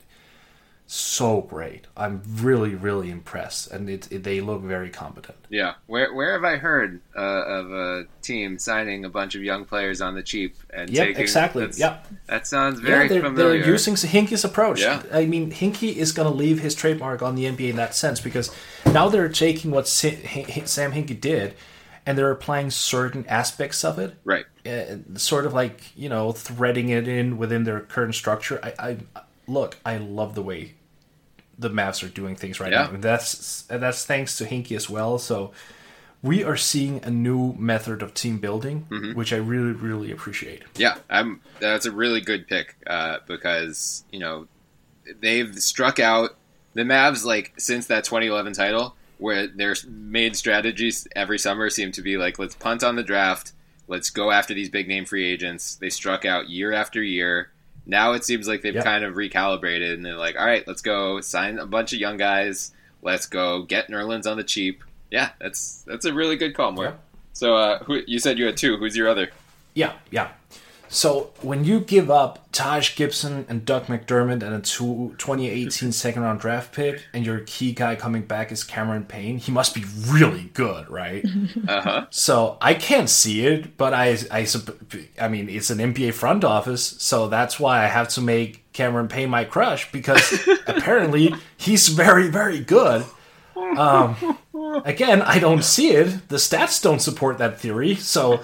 so great. I'm really really impressed, and it, it they look very competent. Yeah. Where where have I heard uh, of a team signing a bunch of young players on the cheap and Yep, taking? exactly. that's- Yep. That sounds very yeah, they're, familiar. they're using Hinky's approach. Yeah. I mean, Hinkie is going to leave his trademark on the N B A in that sense because now they're taking what Sam Hinkie did and they're applying certain aspects of it. Right. Uh, sort of like, you know, threading it in within their current structure. I, I look, I love the way the Mavs are doing things right Yeah. now. And that's and that's thanks to Hinkie as well. So we are seeing a new method of team building, Mm-hmm. which I really, really appreciate. Yeah, I'm. That's a really good pick uh, because you know they've struck out the Mavs like since that twenty eleven title, where their main strategies every summer seem to be like, let's punt on the draft, let's go after these big name free agents. They struck out year after year. Now it seems like they've Yep. kind of recalibrated and they're like, all right, let's go sign a bunch of young guys. Let's go get Nerlens on the cheap. Yeah, that's that's a really good call, Mark. Yep. So uh, who, you said you had two. Who's your other? Yeah, yeah. So when you give up Taj Gibson and Doug McDermott and a two, twenty eighteen second round draft pick, and your key guy coming back is Cameron Payne, he must be really good, right? Uh huh. So I can't see it, but I, I, sup- I mean, it's an N B A front office, so that's why I have to make Cameron Payne my crush because apparently he's very, very good. Um, again, I don't see it. The stats don't support that theory, so.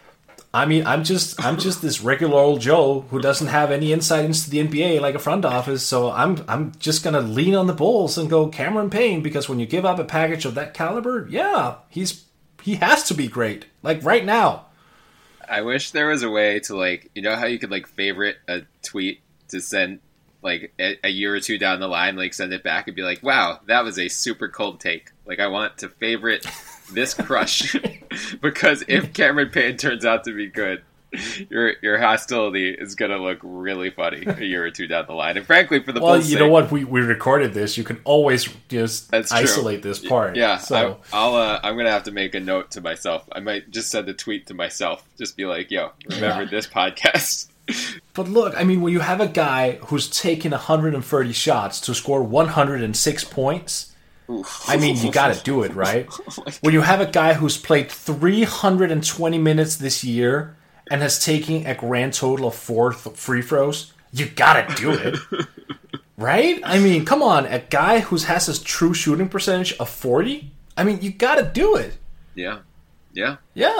I mean, I'm just I'm just this regular old Joe who doesn't have any insight into the N B A like a front office. So I'm I'm just gonna lean on the Bulls and go Cameron Payne because when you give up a package of that caliber, yeah, he's he has to be great. Like right now. I wish there was a way to like, you know how you could like favorite a tweet to send like a, a year or two down the line, like send it back and be like, wow, that was a super cold take. Like I want to favorite this crush because if Cameron Payne turns out to be good, your your hostility is going to look really funny a year or two down the line. And frankly, for the Well, Bulls' you sake, know what? We we recorded this. You can always just That's true. isolate this part. Yeah, So I, I'll. Uh, I'm gonna have to make a note to myself. I might just send a tweet to myself. Just be like, "Yo, remember Yeah. this podcast." But look, I mean, when you have a guy who's taken one hundred thirty shots to score one hundred six points, I mean, you got to do it, right? When you have a guy who's played three hundred twenty minutes this year and has taken a grand total of four th- free throws, you got to do it. Right? I mean, come on, a guy who has a true shooting percentage of forty, I mean, you got to do it. Yeah, yeah. Yeah.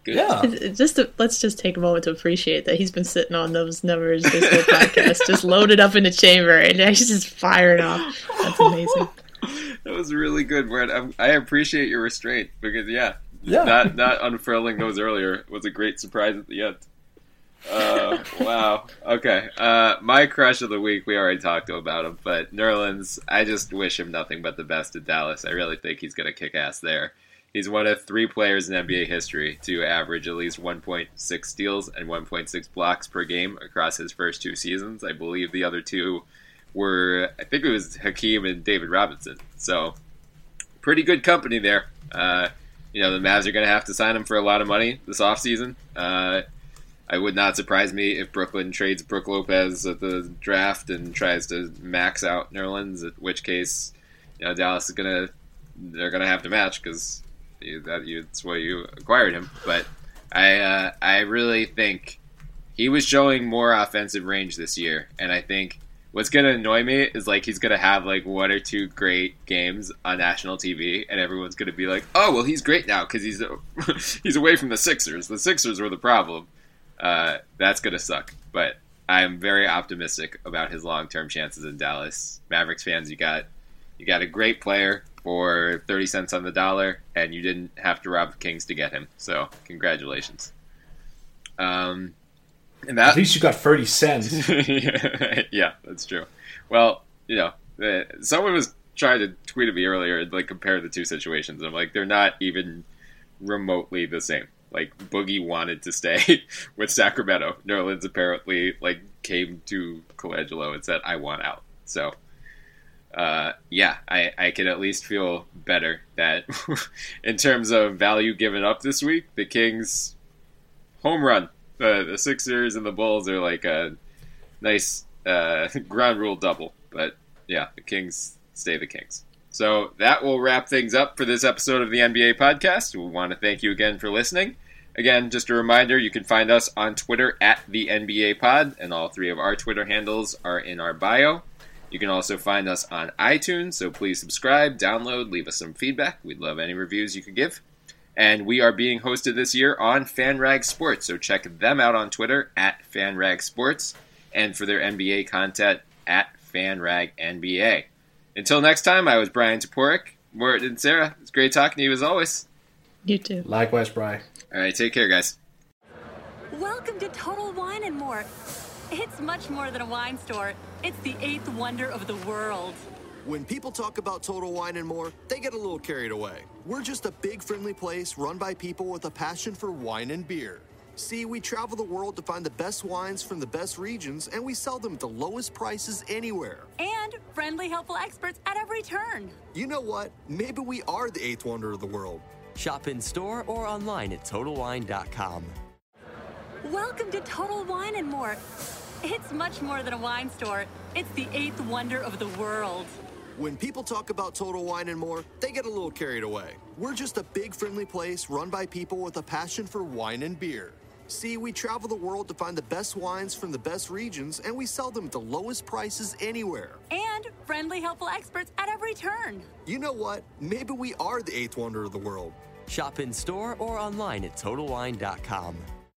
Good. Yeah. It- it just to, let's just take a moment to appreciate that he's been sitting on those numbers this whole podcast, just loaded up in the chamber, and he's just firing off. That's amazing. That was really good, Brett. I'm, I appreciate your restraint because, yeah, Yeah. not not unfurling those earlier was a great surprise at the end. Uh, wow. Okay. Uh, my crush of the week, we already talked about him, but Nerlens, I just wish him nothing but the best at Dallas. I really think he's going to kick ass there. He's one of three players in N B A history to average at least one point six steals and one point six blocks per game across his first two seasons. I believe the other two were, I think it was Hakeem and David Robinson. So, pretty good company there. Uh, you know, the Mavs are going to have to sign him for a lot of money this offseason. Uh, I would not surprise me if Brooklyn trades Brook Lopez at the draft and tries to max out Nerlens, at which case, you know, Dallas is going to, they're going to have to match because that that's why you acquired him. But I uh, I really think he was showing more offensive range this year, and I think what's going to annoy me is like he's going to have like one or two great games on national T V, and everyone's going to be like, "Oh, well, he's great now because he's he's away from the Sixers. The Sixers were the problem." Uh, that's going to suck, but I'm very optimistic about his long-term chances in Dallas. Mavericks fans, you got you got a great player for thirty cents on the dollar, and you didn't have to rob the Kings to get him. So, congratulations. Um, and that At least you got thirty cents. Yeah, that's true. Well, you know, uh, someone was trying to tweet at me earlier and like compare the two situations. And I'm like, they're not even remotely the same. Like, Boogie wanted to stay with Sacramento. Nerlens apparently like came to Colangelo and said, "I want out." So. Uh, yeah, I, I can at least feel better that in terms of value given up this week, the Kings home run. Uh, the Sixers and the Bulls are like a nice uh, ground rule double. But yeah, the Kings stay the Kings. So that will wrap things up for this episode of the N B A podcast. We want to thank you again for listening. Again, just a reminder, you can find us on Twitter at the N B A Pod, and all three of our Twitter handles are in our bio. You can also find us on iTunes, so please subscribe, download, leave us some feedback. We'd love any reviews you could give. And we are being hosted this year on FanRag Sports, so check them out on Twitter at FanRag Sports, and for their N B A content at FanRag N B A. Until next time, I was Brian Toporek. Mort and Sarah, it's great talking to you as always. You too. Likewise, Bri. All right, take care, guys. Welcome to Total Wine and More. It's much more than a wine store. It's the eighth wonder of the world. When people talk about Total Wine and More, they get a little carried away. We're just a big, friendly place run by people with a passion for wine and beer. See, we travel the world to find the best wines from the best regions, and we sell them at the lowest prices anywhere. And friendly, helpful experts at every turn. You know what? Maybe we are the eighth wonder of the world. Shop in store or online at total wine dot com. Welcome to Total Wine and More. It's much more than a wine store. It's the eighth wonder of the world. When people talk about Total Wine and More, they get a little carried away. We're just a big, friendly place run by people with a passion for wine and beer. See, we travel the world to find the best wines from the best regions, and we sell them at the lowest prices anywhere. And friendly, helpful experts at every turn. You know what? Maybe we are the eighth wonder of the world. Shop in store or online at total wine dot com.